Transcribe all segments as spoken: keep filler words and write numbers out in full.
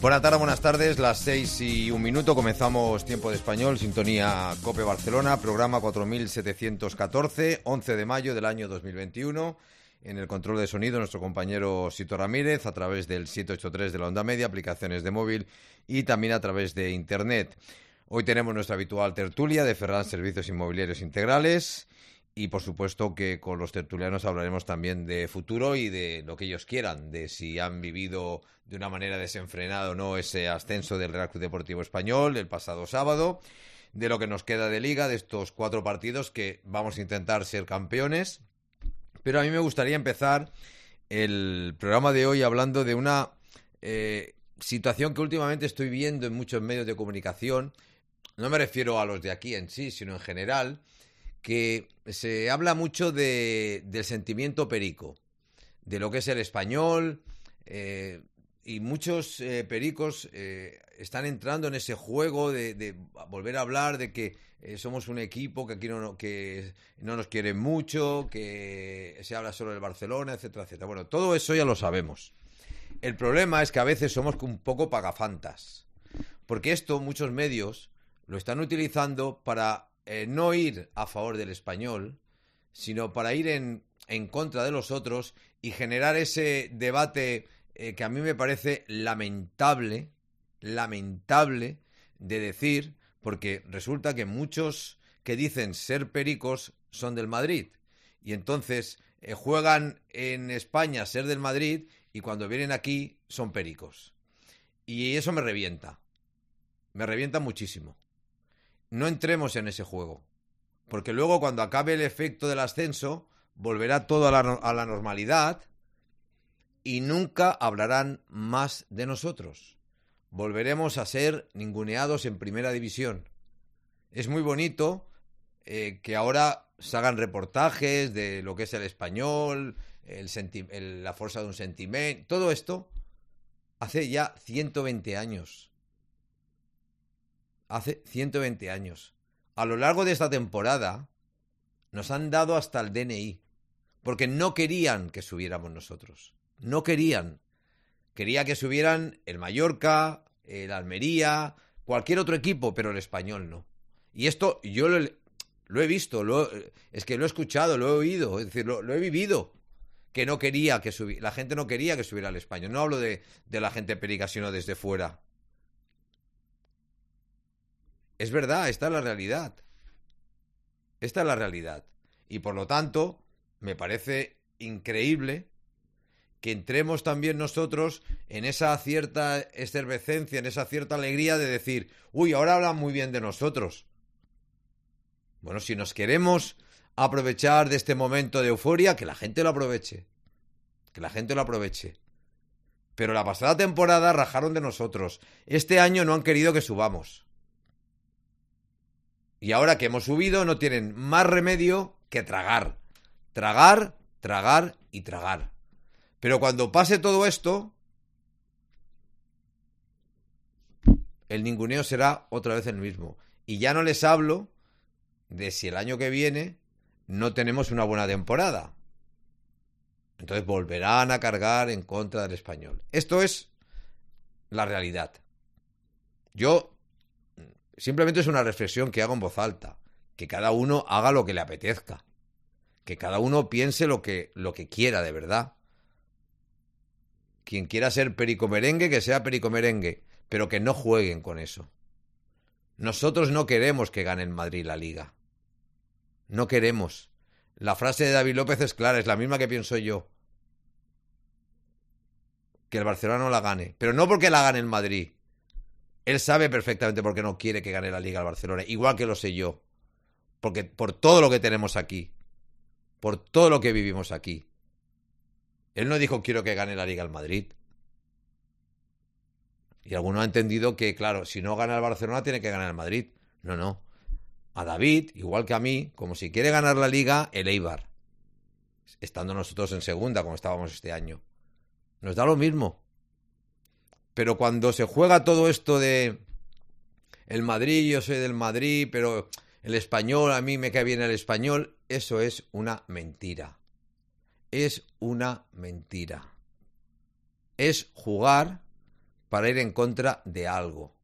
Buenas tardes, buenas tardes, las seis y un minuto, comenzamos Tiempo de Español, sintonía COPE Barcelona, programa cuatro mil setecientos catorce, once de mayo del año dos mil veintiuno. En el control de sonido nuestro compañero Sito Ramírez, a través del siete ocho tres de la onda media, aplicaciones de móvil y también a través de internet. Hoy tenemos nuestra habitual tertulia de Ferran Servicios Inmobiliarios Integrales y por supuesto que con los tertulianos hablaremos también de futuro y de lo que ellos quieran, de si han vivido de una manera desenfrenada o no ese ascenso del Real Club Deportivo Español el pasado sábado, de lo que nos queda de liga, de estos cuatro partidos que vamos a intentar ser campeones. Pero a mí me gustaría empezar el programa de hoy hablando de una eh, situación que últimamente estoy viendo en muchos medios de comunicación. No me refiero a los de aquí en sí, sino en general, que se habla mucho de, del sentimiento perico, de lo que es el español, eh, y muchos eh, pericos eh, están entrando en ese juego de, de volver a hablar de que eh, somos un equipo que aquí no, que no nos quieren mucho, que se habla solo del Barcelona, etcétera, etcétera. Bueno, todo eso ya lo sabemos. El problema es que a veces somos un poco pagafantas, porque esto muchos medios lo están utilizando para eh, no ir a favor del español, sino para ir en, en contra de los otros y generar ese debate eh, que a mí me parece lamentable, lamentable de decir, porque resulta que muchos que dicen ser pericos son del Madrid y entonces eh, juegan en España ser del Madrid y cuando vienen aquí son pericos. Y eso me revienta, me revienta muchísimo. No entremos en ese juego, porque luego cuando acabe el efecto del ascenso volverá todo a la, a la normalidad y nunca hablarán más de nosotros. Volveremos a ser ninguneados en primera división. Es muy bonito eh, que ahora se hagan reportajes de lo que es el español, el senti- el, la fuerza de un sentimiento, todo esto hace ya ciento veinte años. Hace ciento veinte años. A lo largo de esta temporada nos han dado hasta el D N I, porque no querían que subiéramos nosotros. No querían. Quería que subieran el Mallorca, el Almería, cualquier otro equipo, pero el Español no. Y esto yo lo, lo he visto, lo, es que lo he escuchado, lo he oído, es decir, lo, lo he vivido. Que no quería que subiera, la gente no quería que subiera el Español. No hablo de, de la gente perica, sino desde fuera. Es verdad, esta es la realidad. Esta es la realidad. Y por lo tanto, me parece increíble que entremos también nosotros en esa cierta efervescencia, en esa cierta alegría de decir, uy, ahora hablan muy bien de nosotros. Bueno, si nos queremos aprovechar de este momento de euforia, que la gente lo aproveche. Que la gente lo aproveche. Pero la pasada temporada rajaron de nosotros. Este año no han querido que subamos. Y ahora que hemos subido no tienen más remedio que tragar. Tragar, tragar y tragar. Pero cuando pase todo esto, el ninguneo será otra vez el mismo. Y ya no les hablo de si el año que viene no tenemos una buena temporada. Entonces volverán a cargar en contra del español. Esto es la realidad. Yo simplemente es una reflexión que hago en voz alta. Que cada uno haga lo que le apetezca. Que cada uno piense lo que, lo que quiera de verdad. Quien quiera ser perico merengue, que sea perico merengue. Pero que no jueguen con eso. Nosotros no queremos que gane el Madrid la Liga. No queremos. La frase de David López es clara, es la misma que pienso yo. Que el Barcelona no la gane. Pero no porque la gane el Madrid. Él sabe perfectamente por qué no quiere que gane la Liga el Barcelona. Igual que lo sé yo. Porque por todo lo que tenemos aquí. Por todo lo que vivimos aquí. Él no dijo quiero que gane la Liga el Madrid. Y alguno ha entendido que, claro, si no gana el Barcelona tiene que ganar el Madrid. No, no. A David, igual que a mí, como si quiere ganar la Liga, el Eibar. Estando nosotros en segunda, como estábamos este año. Nos da lo mismo. Pero cuando se juega todo esto de el Madrid, yo soy del Madrid, pero el español, a mí me cae bien el español, eso es una mentira. Es una mentira. Es jugar para ir en contra de algo.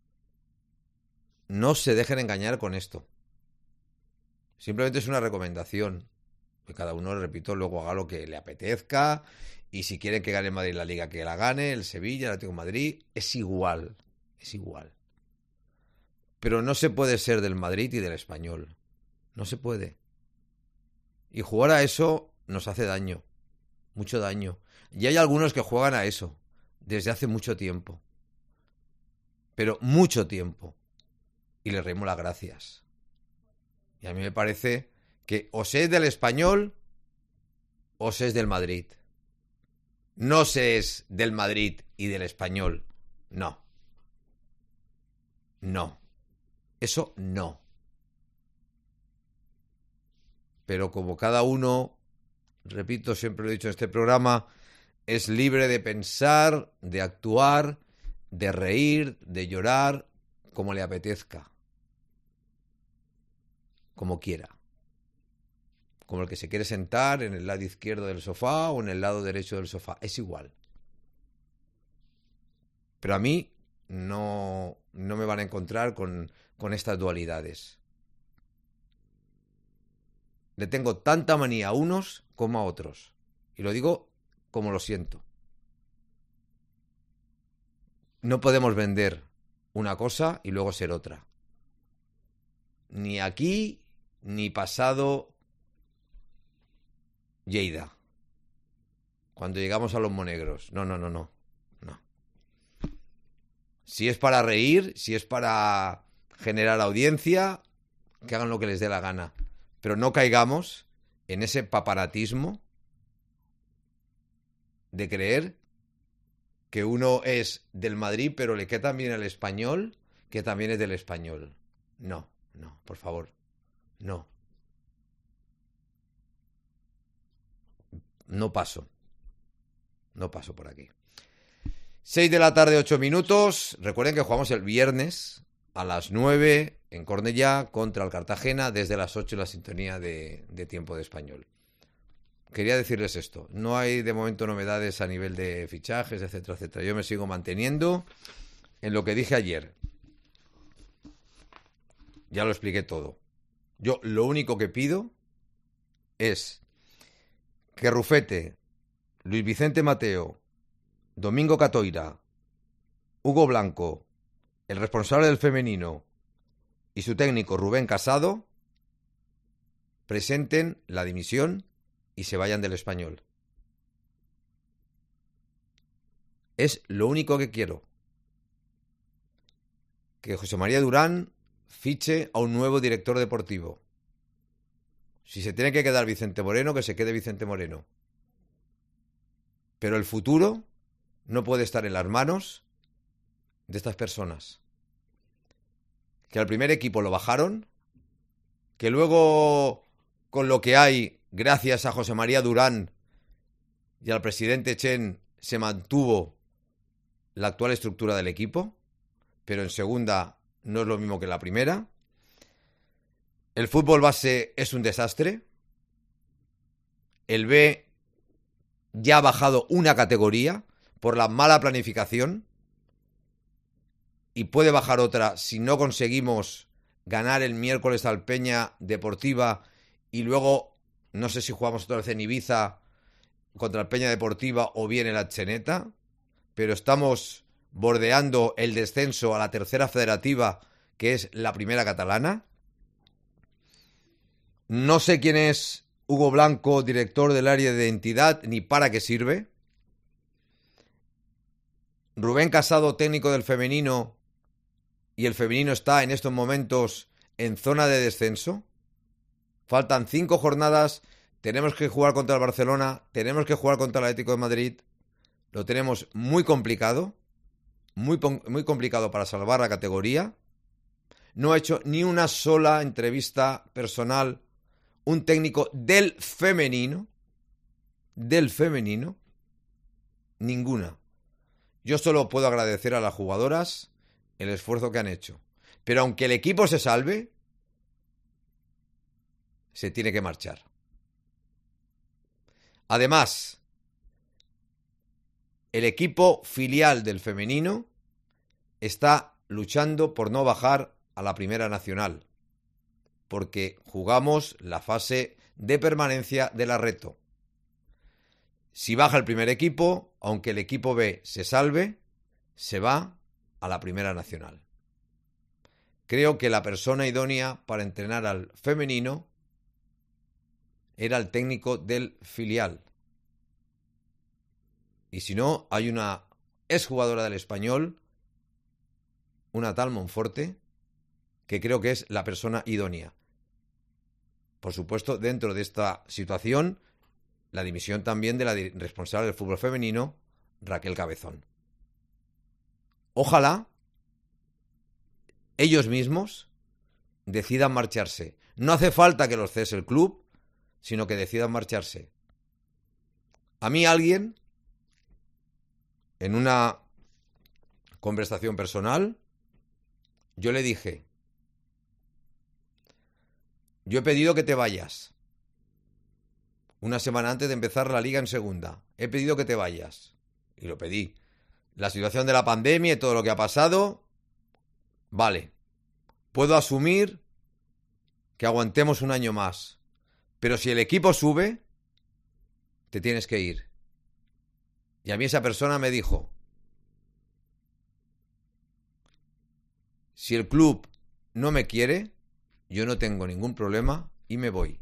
No se dejen engañar con esto. Simplemente es una recomendación. Que cada uno, repito, luego haga lo que le apetezca. Y si quieren que gane el Madrid la Liga, que la gane, el Sevilla, el Atlético de Madrid, es igual. Es igual. Pero no se puede ser del Madrid y del Español. No se puede. Y jugar a eso nos hace daño. Mucho daño. Y hay algunos que juegan a eso desde hace mucho tiempo. Pero mucho tiempo. Y les reímos las gracias. Y a mí me parece que o se es del Español o se es del Madrid. No se es del Madrid y del Español. No. No. Eso no. Pero como cada uno, repito, siempre lo he dicho en este programa, es libre de pensar, de actuar, de reír, de llorar, como le apetezca. Como quiera. Como el que se quiere sentar en el lado izquierdo del sofá o en el lado derecho del sofá. Es igual. Pero a mí no, no me van a encontrar con, con estas dualidades. Le tengo tanta manía a unos como a otros. Y lo digo como lo siento. No podemos vender una cosa y luego ser otra. Ni aquí, ni pasado Lleida. Cuando llegamos a los monegros. No, no, no, no. No. Si es para reír, si es para generar audiencia, que hagan lo que les dé la gana. Pero no caigamos en ese papanatismo de creer que uno es del Madrid, pero le queda también el Español, que también es del Español. No, no, por favor, no. No paso. No paso por aquí. seis de la tarde, ocho minutos. Recuerden que jugamos el viernes a las nueve en Cornellá contra el Cartagena, desde las ocho en la sintonía de, de Tiempo de Español. Quería decirles esto. No hay de momento novedades a nivel de fichajes, etcétera, etcétera. Yo me sigo manteniendo en lo que dije ayer. Ya lo expliqué todo. Yo lo único que pido es que Rufete, Luis Vicente Mateo, Domingo Catoira, Hugo Blanco, el responsable del femenino y su técnico Rubén Casado presenten la dimisión y se vayan del Español. Es lo único que quiero. Que José María Durán fiche a un nuevo director deportivo. Si se tiene que quedar Vicente Moreno, que se quede Vicente Moreno. Pero el futuro no puede estar en las manos de estas personas. Que al primer equipo lo bajaron, que luego, con lo que hay, gracias a José María Durán y al presidente Chen, se mantuvo la actual estructura del equipo, pero en segunda no es lo mismo que en la primera. El fútbol base es un desastre. El B ya ha bajado una categoría por la mala planificación y puede bajar otra si no conseguimos ganar el miércoles al Peña Deportiva y luego, no sé si jugamos otra vez en Ibiza contra el Peña Deportiva o bien en la Cheneta, pero estamos bordeando el descenso a la tercera federativa, que es la primera catalana. No sé quién es Hugo Blanco, director del área de identidad, ni para qué sirve. Rubén Casado, técnico del femenino, y el femenino está en estos momentos en zona de descenso. Faltan cinco jornadas, tenemos que jugar contra el Barcelona, tenemos que jugar contra el Atlético de Madrid. Lo tenemos muy complicado, muy, muy complicado para salvar la categoría. No ha hecho ni una sola entrevista personal un técnico del femenino, del femenino, ninguna. Yo solo puedo agradecer a las jugadoras el esfuerzo que han hecho. Pero aunque el equipo se salve, se tiene que marchar. Además, el equipo filial del femenino está luchando por no bajar a la Primera Nacional, porque jugamos la fase de permanencia de la Reto. Si baja el primer equipo, aunque el equipo B se salve, se va a la Primera Nacional. Creo que la persona idónea para entrenar al femenino era el técnico del filial. Y si no, hay una exjugadora del Español, una tal Monforte, que creo que es la persona idónea. Por supuesto, dentro de esta situación, la dimisión también de la responsable del fútbol femenino, Raquel Cabezón. Ojalá ellos mismos decidan marcharse. No hace falta que los cese el club, sino que decidan marcharse. A mí alguien, en una conversación personal, yo le dije: yo he pedido que te vayas. Una semana antes de empezar la liga en segunda. He pedido que te vayas. Y lo pedí. La situación de la pandemia y todo lo que ha pasado, vale. Puedo asumir que aguantemos un año más. Pero si el equipo sube, te tienes que ir. Y a mí esa persona me dijo: si el club no me quiere, yo no tengo ningún problema y me voy.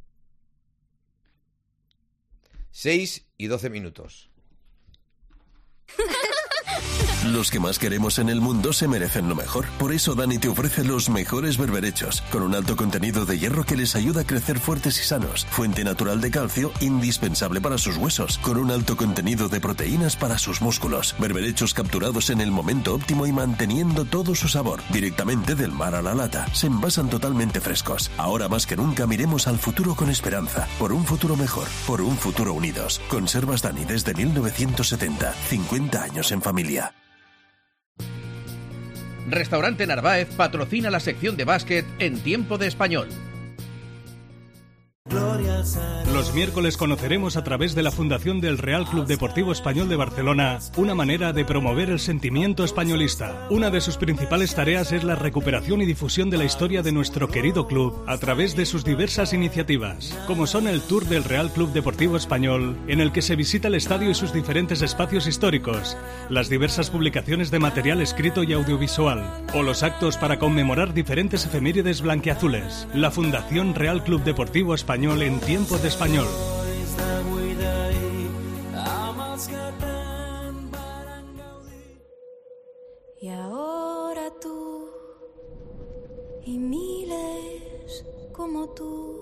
seis y doce minutos. Los que más queremos en el mundo se merecen lo mejor. Por eso Dani te ofrece los mejores berberechos, con un alto contenido de hierro que les ayuda a crecer fuertes y sanos. Fuente natural de calcio, indispensable para sus huesos, con un alto contenido de proteínas para sus músculos. Berberechos capturados en el momento óptimo y manteniendo todo su sabor. Directamente del mar a la lata. Se envasan totalmente frescos. Ahora más que nunca miremos al futuro con esperanza. Por un futuro mejor. Por un futuro unidos. Conservas Dani desde mil novecientos setenta. cincuenta años en familia. Restaurante Narváez patrocina la sección de básquet en Tiempo de Español. Los miércoles conoceremos a través de la Fundación del Real Club Deportivo Español de Barcelona una manera de promover el sentimiento españolista. Una de sus principales tareas es la recuperación y difusión de la historia de nuestro querido club a través de sus diversas iniciativas, como son el Tour del Real Club Deportivo Español, en el que se visita el estadio y sus diferentes espacios históricos, las diversas publicaciones de material escrito y audiovisual, o los actos para conmemorar diferentes efemérides blanquiazules. La Fundación Real Club Deportivo Español en Tiempo de Español. Y ahora tú y miles como tú,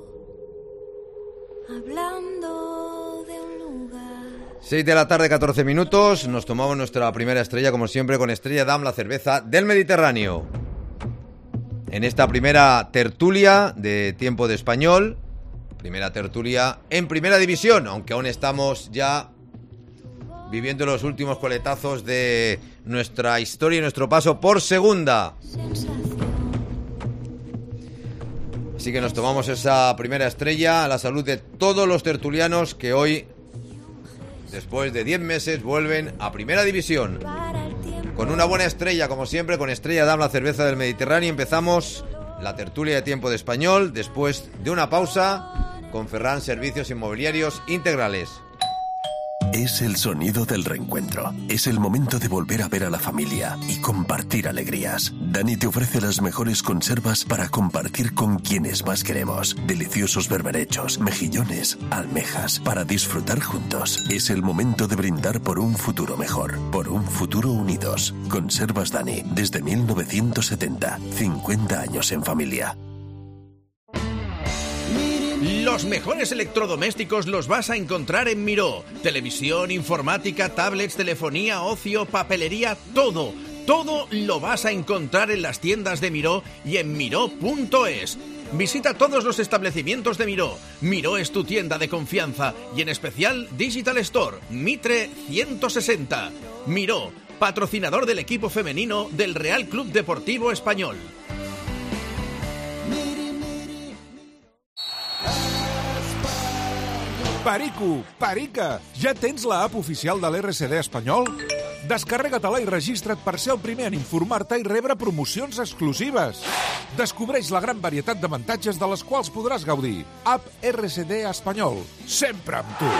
hablando de un lugar. seis de la tarde, catorce minutos. Nos tomamos nuestra primera estrella, como siempre, con Estrella Damm, la cerveza del Mediterráneo. En esta primera tertulia de Tiempo de Español, primera tertulia en Primera División, aunque aún estamos ya viviendo los últimos coletazos de nuestra historia y nuestro paso por Segunda. Así que nos tomamos esa primera estrella a la salud de todos los tertulianos que hoy, después de diez meses, vuelven a Primera División. Con una buena estrella, como siempre, con Estrella Damm, la cerveza del Mediterráneo, empezamos la tertulia de Tiempo de Español, después de una pausa, con Ferran Servicios Inmobiliarios Integrales. Es el sonido del reencuentro. Es el momento de volver a ver a la familia y compartir alegrías. Dani te ofrece las mejores conservas para compartir con quienes más queremos. Deliciosos berberechos, mejillones, almejas, para disfrutar juntos. Es el momento de brindar por un futuro mejor, por un futuro unidos. Conservas Dani, desde mil novecientos setenta. cincuenta años en familia. Los mejores electrodomésticos los vas a encontrar en Miró. Televisión, informática, tablets, telefonía, ocio, papelería, todo. Todo lo vas a encontrar en las tiendas de Miró y en miró punto es. Visita todos los establecimientos de Miró. Miró es tu tienda de confianza y en especial Digital Store, Mitre ciento sesenta. Miró, patrocinador del equipo femenino del Real Club Deportivo Español. Perico, Perica, ja tens la app oficial de l'R C D espanyol? Descarrega-te-la i registra't per ser el primer en informar-te i rebre promocions exclusives. Descobreix la gran varietat d'avantatges de les quals podràs gaudir. App R C D Espanyol. Sempre amb tu.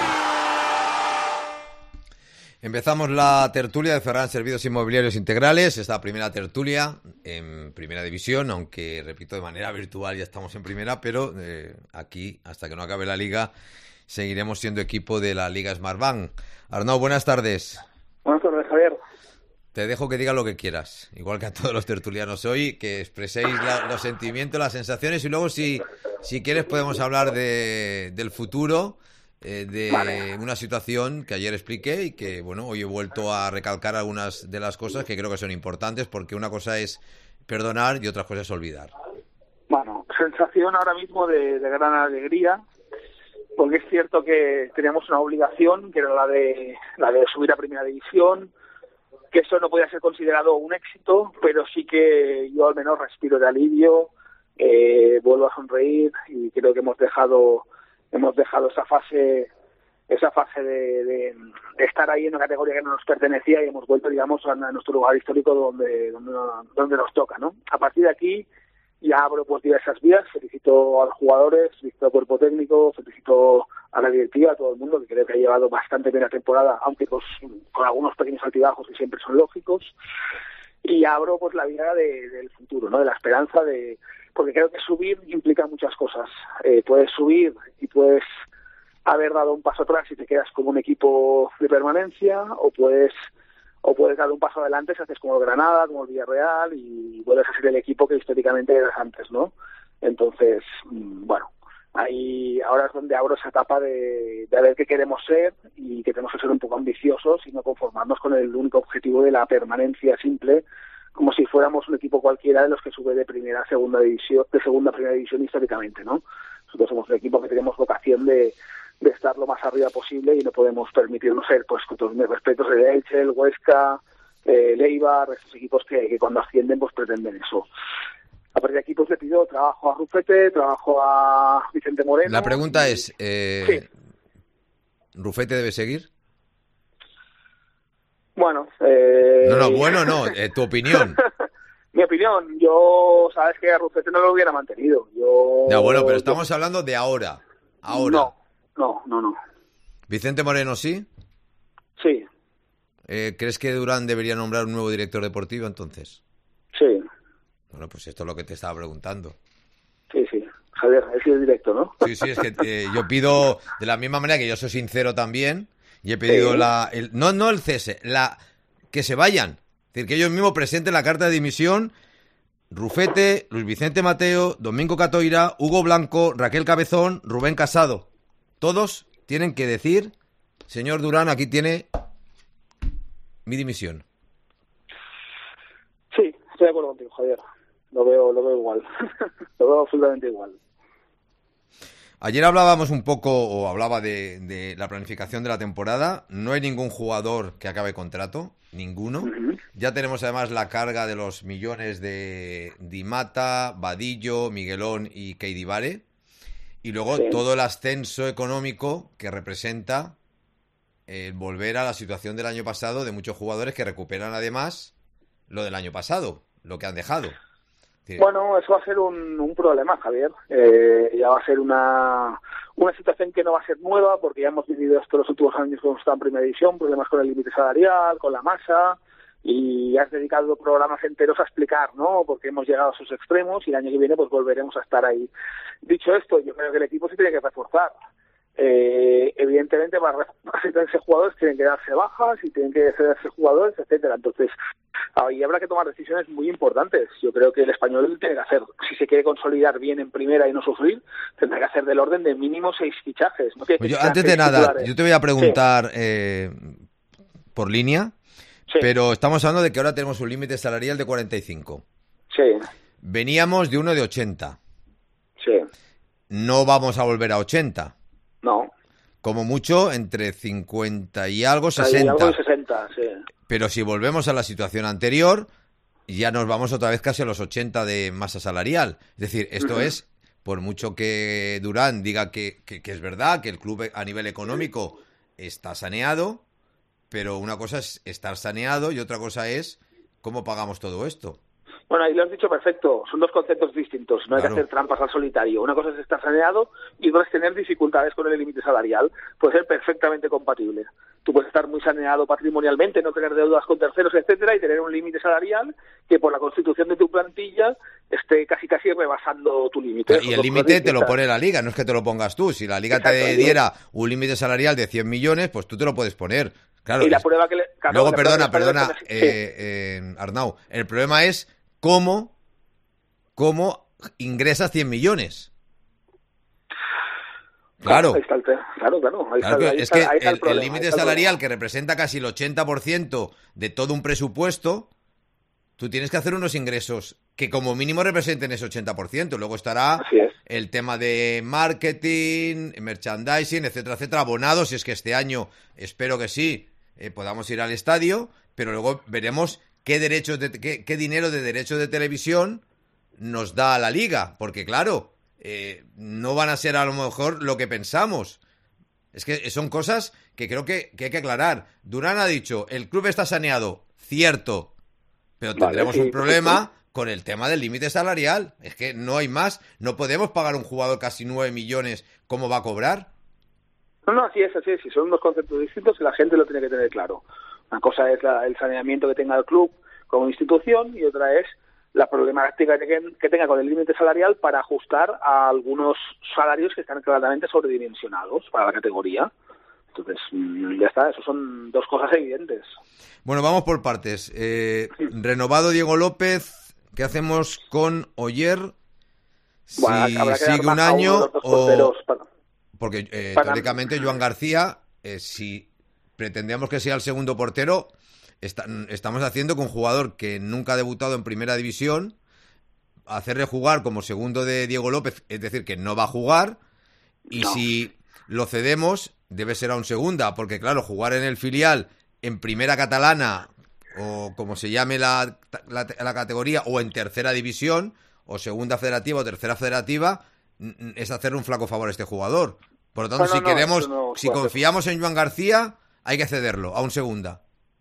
Empezamos la tertulia de Ferran Servicios Inmobiliarios Integrales, esta primera tertulia en Primera División, aunque, repito, de manera virtual ya estamos en Primera, pero eh, aquí, hasta que no acabe la Liga, seguiremos siendo equipo de la Liga Smartbank. Arnau, buenas tardes. Buenas tardes, Javier. Te dejo que digas lo que quieras, igual que a todos los tertulianos hoy, que expreséis la, los sentimientos, las sensaciones, y luego si, si quieres podemos hablar de, del futuro, eh, de vale. una situación que ayer expliqué y que, bueno, hoy he vuelto a recalcar algunas de las cosas que creo que son importantes, porque una cosa es perdonar y otra cosa es olvidar. Bueno, sensación ahora mismo de, de gran alegría, porque es cierto que teníamos una obligación, que era la de la de subir a Primera División, que eso no podía ser considerado un éxito, pero sí que yo al menos respiro de alivio, eh, vuelvo a sonreír y creo que hemos dejado hemos dejado esa fase esa fase de, de, de estar ahí en una categoría que no nos pertenecía y hemos vuelto, digamos, a nuestro lugar histórico donde donde, donde nos toca, ¿no? A partir de aquí ya abro pues diversas vías, felicito a los jugadores, felicito al cuerpo técnico, felicito a la directiva, a todo el mundo, que creo que ha llevado bastante bien la temporada, aunque pues, con algunos pequeños altibajos que siempre son lógicos, y abro pues la vía de, del futuro, ¿no? De la esperanza, de porque creo que subir implica muchas cosas. Eh, puedes subir y puedes haber dado un paso atrás y te quedas como un equipo de permanencia, o puedes o puedes dar un paso adelante si haces como el Granada, como el Villarreal, y vuelves a ser el equipo que históricamente eras antes, ¿no? Entonces, bueno, ahí ahora es donde abro esa etapa de, de ver qué queremos ser y que tenemos que ser un poco ambiciosos y no conformarnos con el único objetivo de la permanencia simple, como si fuéramos un equipo cualquiera de los que sube de primera a segunda división, de segunda a primera división históricamente, ¿no? Nosotros somos un equipo que tenemos vocación de de estar lo más arriba posible y no podemos permitirnos ser, pues con todos mis respetos, el Elche, el Huesca, eh, el Eibar, esos equipos que, que cuando ascienden pues pretenden eso. A partir de aquí pues le pido trabajo a Rufete, trabajo a Vicente Moreno. La pregunta y... es, eh, sí. ¿Rufete debe seguir? Bueno, eh... No, no, bueno no, eh, tu opinión. Mi opinión, yo, sabes que a Rufete no lo hubiera mantenido. Yo... Ya, bueno, pero estamos yo... hablando de ahora, ahora. No. No, no, no. ¿Vicente Moreno sí? Sí. Eh, ¿Crees que Durán debería nombrar un nuevo director deportivo entonces? Sí. Bueno, pues esto es lo que te estaba preguntando. Sí, sí. Javier, he sido directo, ¿no? Sí, sí, es que eh, yo pido, de la misma manera que yo soy sincero también, y he pedido sí. la... El, no, no el cese, la que se vayan. Es decir, que ellos mismos presenten la carta de dimisión. Rufete, Luis Vicente Mateo, Domingo Catoira, Hugo Blanco, Raquel Cabezón, Rubén Casado. Todos tienen que decir, señor Durán, aquí tiene mi dimisión. Sí, estoy de acuerdo contigo, Javier. Lo veo, lo veo igual. Lo veo absolutamente igual. Ayer hablábamos un poco, o hablaba de, de la planificación de la temporada. No hay ningún jugador que acabe contrato, ninguno. Uh-huh. Ya tenemos además la carga de los millones de Di Mata, Vadillo, Miguelón y Keidibare. Y luego sí. todo el ascenso económico que representa el volver a la situación del año pasado de muchos jugadores que recuperan además lo del año pasado, lo que han dejado. Sí. Bueno, eso va a ser un, un problema, Javier. Eh, ya va a ser una, una situación que no va a ser nueva, porque ya hemos vivido esto los últimos años cuando está en Primera División, problemas con el límite salarial, con la masa, y has dedicado programas enteros a explicar, ¿no?, porque hemos llegado a esos extremos y el año que viene pues volveremos a estar ahí. Dicho esto, yo creo que el equipo se tiene que reforzar. Eh, evidentemente para reforzarse jugadores tienen que darse bajas y tienen que cederse jugadores, etcétera. Entonces ahí habrá que tomar decisiones muy importantes. Yo creo que el Español tiene que hacer, si se quiere consolidar bien en primera y no sufrir, tendrá que hacer del orden de mínimo seis fichajes, ¿no? Que, pues yo, antes de nada, titulares. Yo te voy a preguntar sí. eh, por línea. Sí. Pero estamos hablando de que ahora tenemos un límite salarial de cuarenta y cinco. Sí. Veníamos de uno de ochenta. Sí. No vamos a volver a ochenta. No. Como mucho, entre cincuenta y algo, sesenta. Y algo y sesenta, sí. Pero si volvemos a la situación anterior, ya nos vamos otra vez casi a los ochenta de masa salarial. Es decir, esto uh-huh. es, por mucho que Durán diga que, que, que es verdad, que el club a nivel económico está saneado, pero una cosa es estar saneado y otra cosa es cómo pagamos todo esto. Bueno, ahí lo has dicho perfecto. Son dos conceptos distintos. No hay Claro. que hacer trampas al solitario. Una cosa es estar saneado y otra es tener dificultades con el límite salarial. Puede ser perfectamente compatible. Tú puedes estar muy saneado patrimonialmente, no tener deudas con terceros, etcétera, y tener un límite salarial que por la constitución de tu plantilla esté casi casi rebasando tu límite. Y el límite te lo pone la liga, no es que te lo pongas tú. Si la liga Exacto, te ahí diera un límite salarial de cien millones, pues tú te lo puedes poner. Claro, y la es- prueba que le... claro, Luego, la perdona, prueba que le perdona, pones- eh, eh, Arnau, el problema es cómo, cómo ingresas cien millones. Claro, Ahí está el te- claro, claro. Ahí claro está, que ahí es está- que ahí está el- el problema, límite ahí está el salarial problema. que representa casi el ochenta por ciento de todo un presupuesto, tú tienes que hacer unos ingresos que como mínimo representen ese ochenta por ciento. Luego estará Así es. el tema de marketing, merchandising, etcétera, etcétera, abonados, si es que este año, espero que sí, eh, podamos ir al estadio, pero luego veremos qué derechos de, qué, qué dinero de derechos de televisión nos da la liga, porque claro, eh, no van a ser a lo mejor lo que pensamos. Es que son cosas que creo que, que hay que aclarar. Durán ha dicho, el club está saneado, cierto, pero Vale, tendremos sí, un problema perfecto. con el tema del límite salarial. Es que no hay más. No podemos pagar a un jugador casi nueve millones. ¿Cómo va a cobrar? No, no, así es, así es. Y son dos conceptos distintos y la gente lo tiene que tener claro. Una cosa es la- el saneamiento que tenga el club como institución y otra es la problemática que, que tenga con el límite salarial para ajustar a algunos salarios que están claramente sobredimensionados para la categoría. Entonces, mm, ya está, eso son dos cosas evidentes. Bueno, vamos por partes. Eh, renovado Diego López. ¿Qué hacemos con Oyer? Si Bueno, habrá que dar sigue un baja a uno de año los dos o... porteros para- Porque eh, Para- teóricamente Joan García, eh, si pretendemos que sea el segundo portero, está- estamos haciendo con un jugador que nunca ha debutado en primera división, hacerle jugar como segundo de Diego López, es decir, que no va a jugar, y No. si lo cedemos, debe ser a un segunda, porque claro, jugar en el filial, en primera catalana, o como se llame la, la, la categoría, o en tercera división, o segunda federativa, o tercera federativa, n- n- es hacerle un flaco favor a este jugador. Por lo tanto, No, no, si no, queremos, eso no si puede ser. confiamos en Joan García, hay que cederlo a un segunda.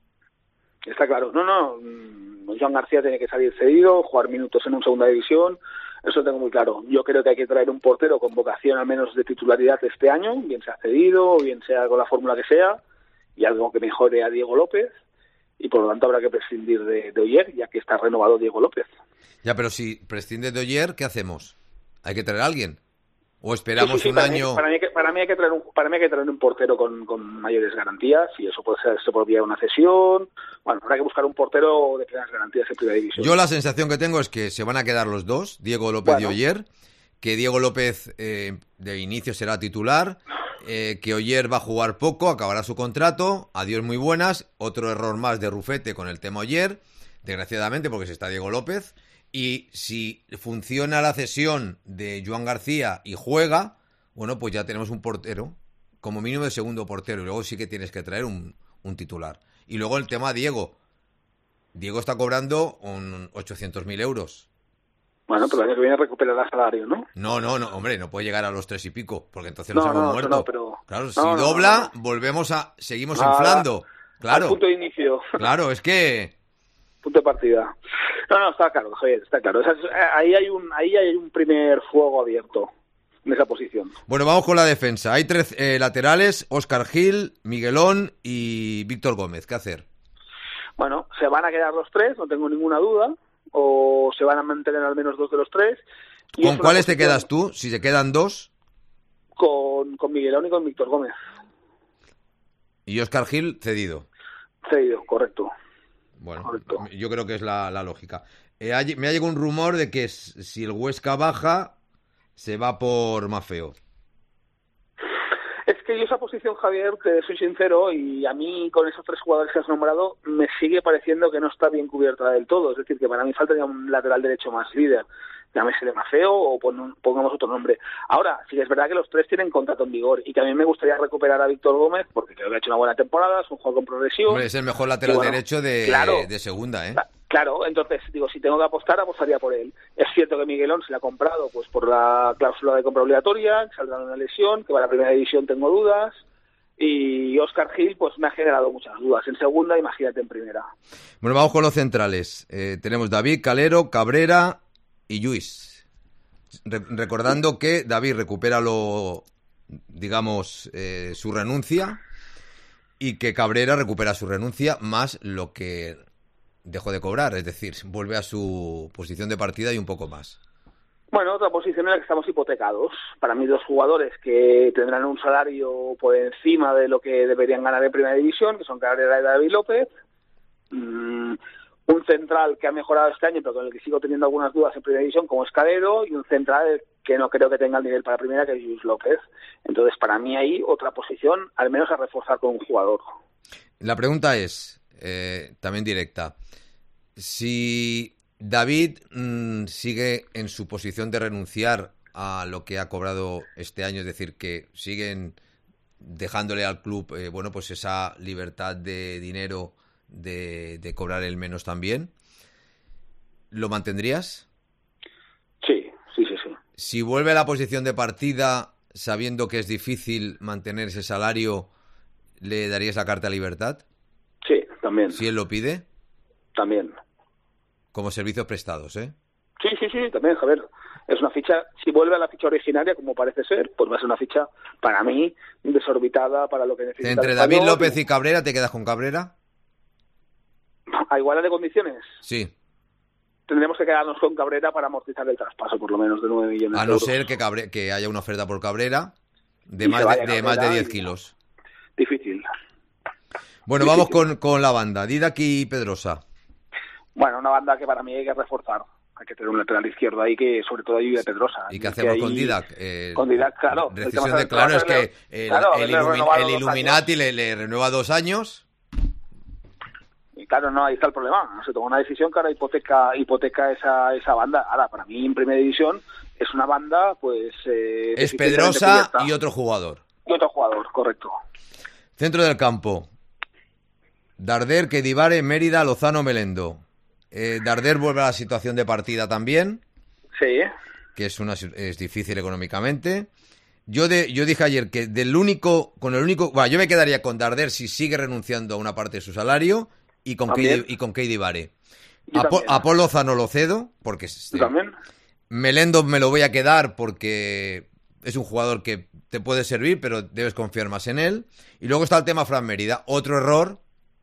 Está claro. No, no. mm, Joan García tiene que salir cedido, jugar minutos en un segunda división. Eso lo tengo muy claro. Yo creo que hay que traer un portero con vocación al menos de titularidad este año, bien sea cedido, bien sea con la fórmula que sea, y algo que mejore a Diego López. Y por lo tanto habrá que prescindir de, de Oyer, ya que está renovado Diego López. Ya, pero si prescinde de Oyer, ¿qué hacemos? ¿Hay que traer a alguien? ¿O esperamos Sí, sí, sí, un para año? Mí, para, mí hay que, para, mí hay que traer un, para mí hay que traer un portero con, con mayores garantías, y eso puede ser, se podría una cesión. Bueno, habrá que buscar un portero de plenas garantías en primera división. Yo la sensación que tengo es que se van a quedar los dos, Diego López Bueno. y Oyer, que Diego López eh, de inicio será titular, eh, que Oyer va a jugar poco, acabará su contrato, adiós muy buenas, otro error más de Rufete con el tema Oyer, desgraciadamente porque se está Diego López, y si funciona la cesión de Joan García y juega, bueno, pues ya tenemos un portero, como mínimo de segundo portero, y luego sí que tienes que traer un, un titular. Y luego el tema Diego. Diego está cobrando un ochocientos mil euros. Bueno, pero el año que viene recuperará salario, ¿no? No, no, no, hombre, no puede llegar a los tres y pico, porque entonces No, nos hemos no, eso muerto. no, pero- Claro, no, si no, no, dobla, no. volvemos a... Seguimos Nada, inflando. Al Claro, punto de inicio, claro, es que... punto de partida. No, no, está claro, Javier, está claro. Esa es- ahí hay un ahí hay un primer fuego abierto en esa posición. Bueno, vamos con la defensa. Hay tres eh, laterales, Óscar Gil, Miguelón y Víctor Gómez. ¿Qué hacer? Bueno, se van a quedar los tres, no tengo ninguna duda, o se van a mantener al menos dos de los tres. Y es ¿Con una cuáles te posición quedas tú? Si se quedan dos. Con, con Miguelón y con Víctor Gómez. Y Óscar Gil cedido. Cedido, correcto. Bueno, Correcto. yo creo que es la, la lógica. Eh, hay- me ha llegado un rumor de que s- si el Huesca baja, se va por Mafeo. Es que yo esa posición, Javier, te soy sincero, y a mí con esos tres jugadores que has nombrado me sigue pareciendo que no está bien cubierta del todo. Es decir, que para mí faltaría un lateral derecho más líder. Llámese Mafeo o pon- pongamos otro nombre. Ahora, sí que es verdad que los tres tienen contrato en vigor y que a mí me gustaría recuperar a Víctor Gómez porque creo que ha hecho una buena temporada, es un jugador con progresión. Hombre, es el mejor lateral Y bueno, derecho de, claro. de segunda, ¿eh? Cla- Claro, entonces, digo, si tengo que apostar, apostaría por él. Es cierto que Miguelón se le ha comprado pues por la cláusula de compra obligatoria, que saldrá de una lesión, que para la primera división tengo dudas, Y Óscar Gil, pues me ha generado muchas dudas. En segunda, imagínate en primera. Bueno, vamos con los centrales. Eh, tenemos David, Calero, Cabrera y Lluís. Re- recordando que David recupera lo, digamos, eh, su renuncia y que Cabrera recupera su renuncia más lo que dejó de cobrar. Es decir, vuelve a su posición de partida y un poco más. Bueno, otra posición en la que estamos hipotecados. Para mí, dos jugadores que tendrán un salario por encima de lo que deberían ganar en Primera División, que son Cabrera y David López. Mm, un central que ha mejorado este año, pero con el que sigo teniendo algunas dudas en Primera División, como es Calero, y un central que no creo que tenga el nivel para Primera, que es Lluís López. Entonces, para mí, hay otra posición, al menos a reforzar con un jugador. La pregunta es, eh, también directa, si David mmm, sigue en su posición de renunciar a lo que ha cobrado este año, es decir, que siguen dejándole al club eh, bueno, pues esa libertad de dinero de, de cobrar el menos también, ¿lo mantendrías? Sí, sí, sí, sí. Si vuelve a la posición de partida sabiendo que es difícil mantener ese salario, ¿le darías la carta a libertad? Sí, también. Si él lo pide. También. Como servicios prestados, ¿eh? Sí, sí, sí, también, Javier. Es una ficha, si vuelve a la ficha originaria, como parece ser, pues va a ser una ficha, para mí, desorbitada para lo que necesita. Entre David López y Cabrera, ¿te quedas con Cabrera? ¿A igualdad de condiciones? Sí. Tendremos que quedarnos con Cabrera para amortizar el traspaso, por lo menos, de nueve millones A de no euros. ser que, Cabre- que haya una oferta por Cabrera de Y más se vaya de, de Cabrera más de diez y- kilos. Difícil. Bueno, Difícil. vamos con, con la banda. Didac y Pedrosa. Bueno, una banda que para mí hay que reforzar. Hay que tener un lateral izquierdo ahí que, sobre todo, ayude a Pedrosa. ¿Y qué hacemos ahí- con Didac? Eh, Con Didac, claro. El Decisión tema de es- claro es que hacerle- el, claro, el, haberle Illumin- renovado el dos Illuminati le, le renueva dos años. Y claro, no, ahí está el problema. Se tomó una decisión que ahora hipoteca, hipoteca esa, esa banda. Ahora, para mí, en Primera División, es una banda, pues... Eh, Es deficientemente Pedrosa cubierta. y otro jugador. Y otro jugador, correcto. Centro del campo. Darder, Kedivare, Mérida, Lozano, Melendo. Eh, Darder vuelve a la situación de partida también, Sí, que es una es difícil económicamente. Yo de, yo dije ayer que del único, con el único, bueno, yo me quedaría con Darder si sigue renunciando a una parte de su salario y con También. Keidi, y con Kedivare. Yo A, Po- también. a Paul Lozano lo cedo porque es- ¿tú también? Melendo me lo voy a quedar porque es un jugador que te puede servir, pero debes confiar más en él. Y luego está el tema Fran Mérida, otro error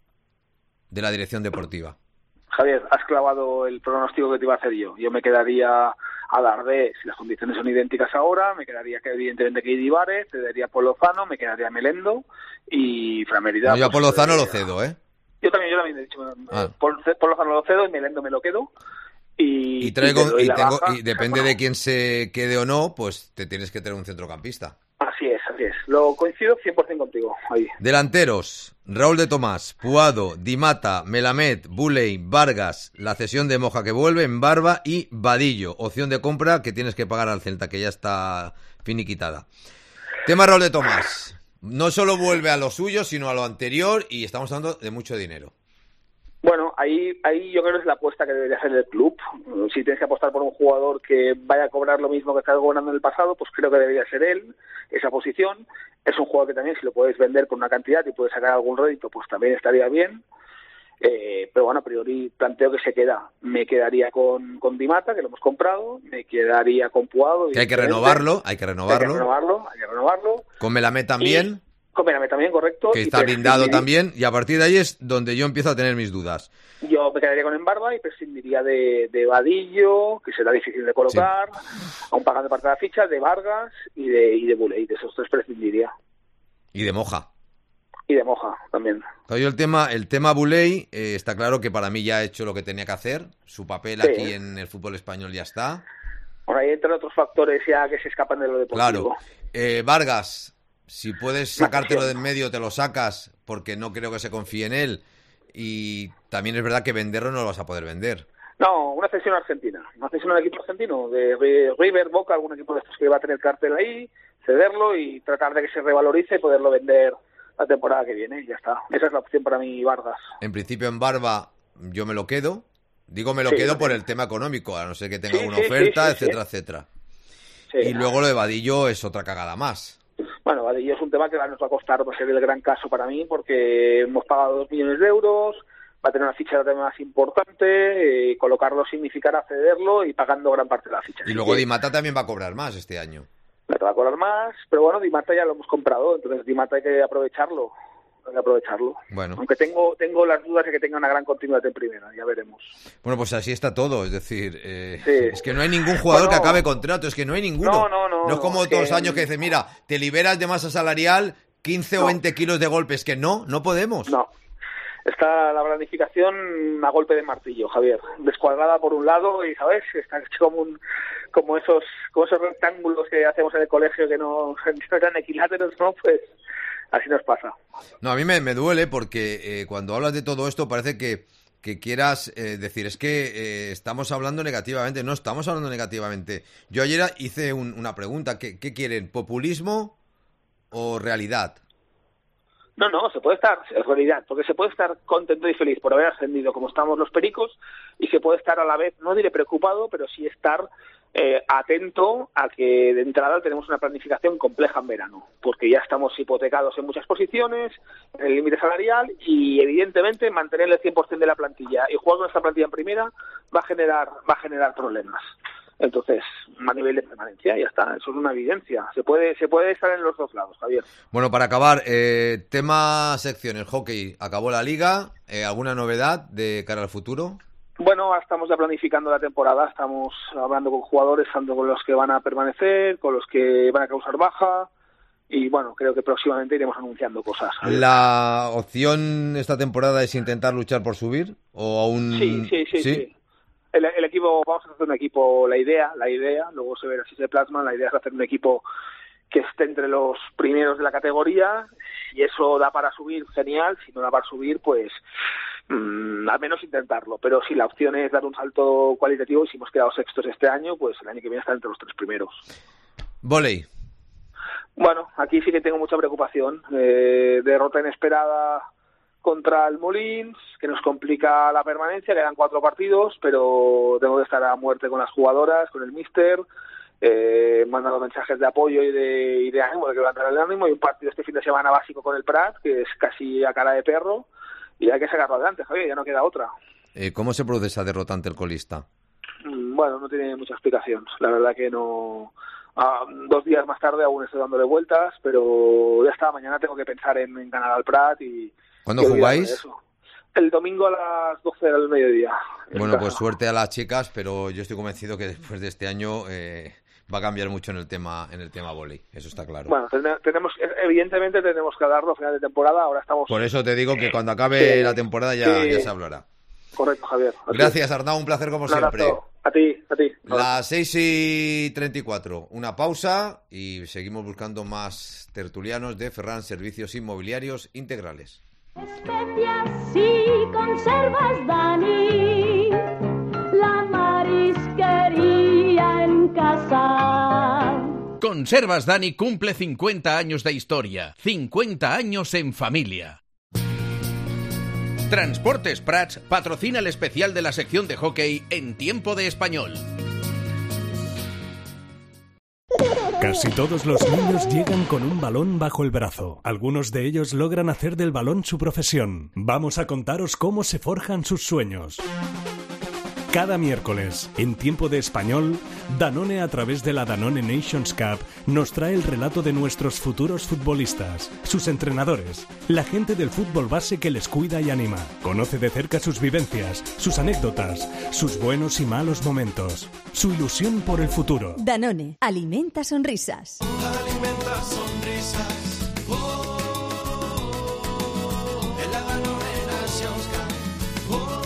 de la dirección deportiva. Javier, has clavado el pronóstico que te iba a hacer yo. Yo me quedaría a Darder, si las condiciones son idénticas ahora, me quedaría que evidentemente que Idibare, te daría Paul Lozano, me quedaría Melendo y Fran Mérida. No, yo a pues, Paul Lozano eh, lo cedo, ¿eh? Yo también, yo también he dicho, Ah. Paul, Paul Lozano lo cedo y Melendo me lo quedo. Y, Y traigo y te doy y la tengo baja. y depende Bueno, de quién se quede o no, pues te tienes que tener un centrocampista. Así es, así es. Lo coincido cien por ciento contigo ahí. Delanteros, Raúl de Tomás, Puado, Di Mata, Melamed, Buley, Vargas, la cesión de Moja que vuelve, Barba y Vadillo, opción de compra que tienes que pagar al Celta, que ya está finiquitada. Tema Raúl de Tomás, no solo vuelve a lo suyo, sino a lo anterior y estamos hablando de mucho dinero. Bueno, ahí, ahí yo creo que es la apuesta que debería hacer el club. Si tienes que apostar por un jugador que vaya a cobrar lo mismo que está cobrando en el pasado, pues creo que debería ser él, esa posición. Es un jugador que también, si lo puedes vender por una cantidad y puedes sacar algún rédito, pues también estaría bien. Eh, pero bueno, a priori planteo que se queda. Me quedaría con, con Di Mata, que lo hemos comprado, me quedaría con Puado. Que hay que evidentemente. renovarlo, hay que Hay que renovarlo. renovarlo, hay que renovarlo. Con Melamed también. Y- Coméame también, correcto. Que y está blindado prescindiría- también, y a partir de ahí es donde yo empiezo a tener mis dudas. Yo me quedaría con Embarba y prescindiría de, de Vadillo, que será difícil de colocar, aún pagando parte de la ficha, de Vargas y de, y de Buley. De esos tres prescindiría. Y de Moja. Y de Moja también. Claro, yo el tema, el tema Buley, eh, está claro que para mí ya ha hecho lo que tenía que hacer. Su papel Sí. aquí en el fútbol español ya está. Ahora ahí entran otros factores ya que se escapan de lo deportivo. Claro. Eh, Vargas, si puedes sacártelo Una del medio, te lo sacas, porque no creo que se confíe en él. Y también es verdad que venderlo no lo vas a poder vender. No, una cesión argentina. Una cesión al equipo argentino, de Ri- River, Boca, algún equipo de estos que va a tener cartel ahí, cederlo y tratar de que se revalorice y poderlo vender la temporada que viene. Y ya está. Esa es la opción para mí, Vargas. En principio en Barba yo me lo quedo. Digo me lo Sí, quedo por también. el tema económico, a no ser que tenga Sí, una sí, sí, oferta, sí, sí. etcétera, etcétera. Sí. Y luego lo de Vadillo es otra cagada más. Bueno, Bueno, Vadillo es un tema que nos va a costar, va a ser el gran caso para mí, porque hemos pagado dos millones de euros, va a tener una ficha de más importante, eh, colocarlo significará cederlo y pagando gran parte de la ficha. Y luego Di Matta también va a cobrar más este año. Va a cobrar más, pero bueno, Di Matta ya lo hemos comprado, entonces Di Matta hay que aprovecharlo. Hay que aprovecharlo. Bueno. Aunque tengo tengo las dudas de que tenga una gran continuidad en primera, ya veremos. Bueno, pues así está todo, es decir, eh, sí. es que no hay ningún jugador bueno, que acabe contrato, es que no hay ninguno. No, no, no. No es como es todos los que... años que dicen, mira, te liberas de masa salarial quince no. o veinte kilos de golpes, que no, no podemos. No. Está la planificación a golpe de martillo, Javier, descuadrada por un lado y, ¿sabes? Está hecho como un, como esos como esos rectángulos que hacemos en el colegio que no, no eran equiláteros, ¿no? Pues así nos pasa. No, a mí me, me duele porque eh, cuando hablas de todo esto parece que, que quieras eh, decir, es que eh, estamos hablando negativamente. No estamos hablando negativamente. Yo ayer hice un, una pregunta, ¿qué, ¿qué quieren? ¿Populismo o realidad? No, no, se puede estar, en realidad, porque se puede estar contento y feliz por haber ascendido como estamos los pericos y se puede estar a la vez, no diré preocupado, pero sí estar eh, atento a que de entrada tenemos una planificación compleja en verano, porque ya estamos hipotecados en muchas posiciones, en el límite salarial y evidentemente mantener el cien por ciento de la plantilla y jugar con esta plantilla en primera va a generar, va a generar problemas. Entonces, a nivel de permanencia, ya está, eso es una evidencia. Se puede se puede estar en los dos lados, Javier. Bueno, para acabar, eh, tema secciones, hockey, acabó la liga, eh, ¿alguna novedad de cara al futuro? Bueno, estamos ya planificando la temporada, estamos hablando con jugadores, tanto con los que van a permanecer, con los que van a causar baja, y bueno, creo que próximamente iremos anunciando cosas. ¿La opción esta temporada es intentar luchar por subir? ¿O aún...? Sí, sí, sí, sí. sí. El, el equipo, vamos a hacer un equipo, la idea, la idea, luego se verá si se plasma, la idea es hacer un equipo que esté entre los primeros de la categoría, y eso da para subir, genial, si no da para subir, pues mmm, al menos intentarlo, pero si la opción es dar un salto cualitativo y si hemos quedado sextos este año, pues el año que viene estar entre los tres primeros. Vóley. Bueno, aquí sí que tengo mucha preocupación, eh, derrota inesperada contra el Molins, que nos complica la permanencia, quedan cuatro partidos, pero tengo que estar a muerte con las jugadoras, con el míster, eh, mandando mensajes de apoyo y de, y de ánimo, de que levantar el ánimo, y un partido este fin de semana básico con el Prat, que es casi a cara de perro, y hay que sacarlo adelante, Javier, ya no queda otra. Eh, ¿Cómo se produce esa derrota ante el colista? Bueno, no tiene mucha explicación, la verdad que no... Ah, dos días más tarde aún estoy dándole vueltas, pero ya está, mañana tengo que pensar en, en ganar al Prat y... ¿Cuándo jugáis? El domingo a las doce del mediodía. Bueno, pues suerte a las chicas, pero yo estoy convencido que después de este año eh, va a cambiar mucho en el tema en el tema vóley, eso está claro. Bueno, tenemos evidentemente tenemos que darlo a final de temporada, ahora estamos... Por eso te digo que cuando acabe sí, la temporada ya, sí. ya se hablará. Correcto, Javier. Gracias, Arnau, un placer como un siempre. Abrazo. A ti, a ti. Las seis y treinta y cuatro, una pausa y seguimos buscando más tertulianos de Ferran Servicios Inmobiliarios Integrales. Especias y conservas, Dani, la marisquería en casa. Conservas Dani cumple cincuenta años de historia, cincuenta años en familia. Transportes Prats patrocina el especial de la sección de hockey en Tiempo de Español. Casi todos los niños llegan con un balón bajo el brazo. Algunos de ellos logran hacer del balón su profesión. Vamos a contaros cómo se forjan sus sueños. Cada miércoles, en Tiempo de Español, Danone, a través de la Danone Nations Cup, nos trae el relato de nuestros futuros futbolistas, sus entrenadores, la gente del fútbol base que les cuida y anima. Conoce de cerca sus vivencias, sus anécdotas, sus buenos y malos momentos, su ilusión por el futuro. Danone, alimenta sonrisas. Alimenta sonrisas. Oh, en la Danone Nations Cup. Oh.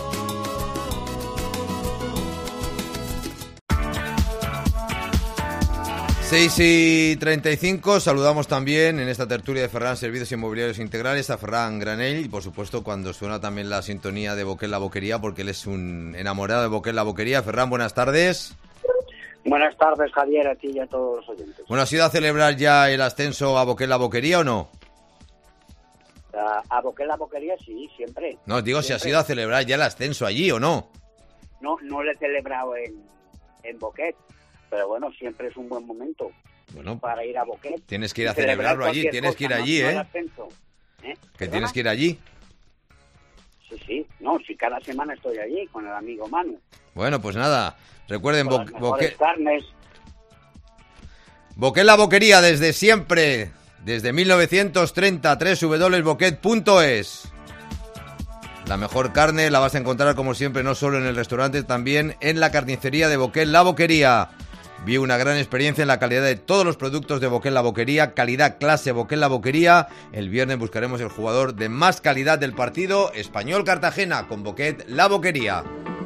seis y treinta y cinco, saludamos también en esta tertulia de Ferran Servicios Inmobiliarios Integrales a Ferran Granell y por supuesto cuando suena también la sintonía de Boquet la Boquería, porque él es un enamorado de Boquet la Boquería. Ferran, buenas tardes. Buenas tardes, Javier, a ti y a todos los oyentes. Bueno, ¿has ido a celebrar ya el ascenso a Boquet la Boquería o no? A, a Boquet la Boquería sí, siempre. No, digo siempre. Si has ido a celebrar ya el ascenso allí o no. No, no lo he celebrado en, en Boquet. Pero bueno, siempre es un buen momento. Bueno, para ir a Boquet. Tienes que ir a celebrarlo allí, tienes que ir allí, ¿eh? ¿eh? Que tienes que ir allí. Sí, sí, no, si cada semana estoy allí con el amigo Manu. Bueno, pues nada, recuerden, Bo Boquet. Carnes. Boquet la boquería desde siempre, desde mil novecientos treinta, doble u doble u doble punto boquet punto es. La mejor carne la vas a encontrar como siempre, no solo en el restaurante, también en la carnicería de Boquet la boquería. Vi una gran experiencia en la calidad de todos los productos de Boquet la boquería, calidad clase Boquet la boquería. El viernes buscaremos el jugador de más calidad del partido, Español Cartagena, con Boquet la boquería.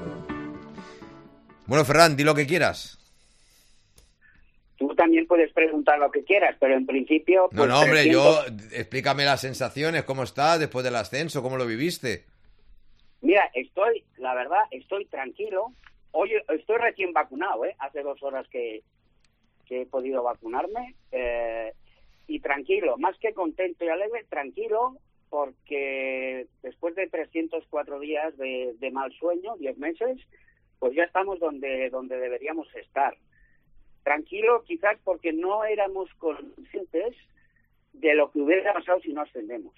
Bueno, Ferran, di lo que quieras. Tú también puedes preguntar lo que quieras, pero en principio... Pues, no, no, hombre, trescientos... yo... Explícame las sensaciones, cómo estás después del ascenso, cómo lo viviste. Mira, estoy, la verdad, estoy tranquilo. Hoy estoy recién vacunado, ¿eh? Hace dos horas que, que he podido vacunarme. Eh, y tranquilo, más que contento y alegre, tranquilo, porque después de trescientos cuatro días de, de mal sueño, diez meses, pues ya estamos donde, donde deberíamos estar. Tranquilo, quizás porque no éramos conscientes de lo que hubiera pasado si no ascendemos.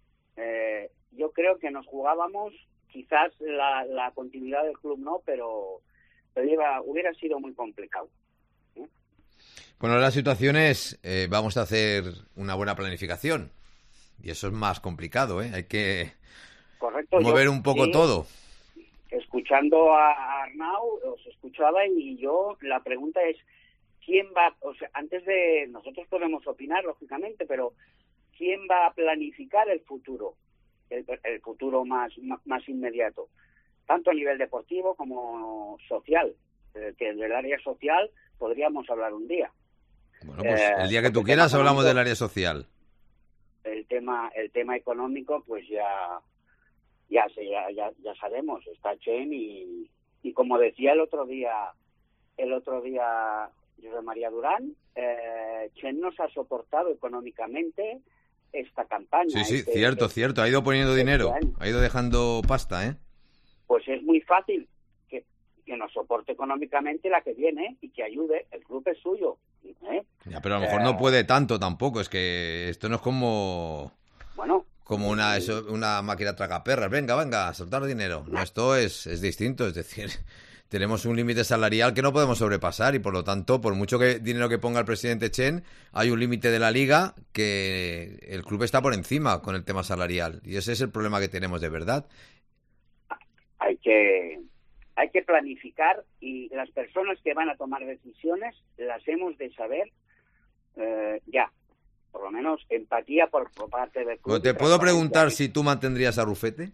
Eh, yo creo que nos jugábamos, quizás la, la continuidad del club no, pero, pero iba, hubiera sido muy complicado. ¿eh? Bueno, la situación es, eh, vamos a hacer una buena planificación. Y eso es más complicado, ¿eh? Hay que Correcto, mover yo, un poco sí, todo. Escuchando a Arnau, os escuchaba y yo, la pregunta es, ¿quién va, o sea, antes de, nosotros podemos opinar, lógicamente, pero ¿quién va a planificar el futuro? El, el futuro más, más inmediato, tanto a nivel deportivo como social, eh, que del área social podríamos hablar un día. Bueno, pues eh, el día que tú quieras hablamos del área social. El tema, el tema económico, pues ya, ya, ya, ya, ya sabemos, está Chen y, y como decía el otro día, el otro día José María Durán, eh, Chen nos ha soportado económicamente esta campaña. Sí, sí, este, cierto, este, cierto. Ha ido poniendo este dinero, año. ha ido dejando pasta, ¿eh? Pues es muy fácil que, que nos soporte económicamente la que viene y que ayude. El club es suyo. ¿eh? Ya, pero a lo mejor eh, no puede tanto tampoco. Es que esto no es como... Bueno... Como una, eso, una máquina tragaperras. Venga, venga, a soltar dinero. No, esto es, es distinto. Es decir, tenemos un límite salarial que no podemos sobrepasar y por lo tanto, por mucho que dinero que ponga el presidente Chen, hay un límite de la liga que el club está por encima con el tema salarial. Y ese es el problema que tenemos de verdad. Hay que, hay que planificar y las personas que van a tomar decisiones las hemos de saber eh, ya. Por lo menos empatía por, por parte del club. Bueno, ¿te puedo preguntar si tú mantendrías a Rufete?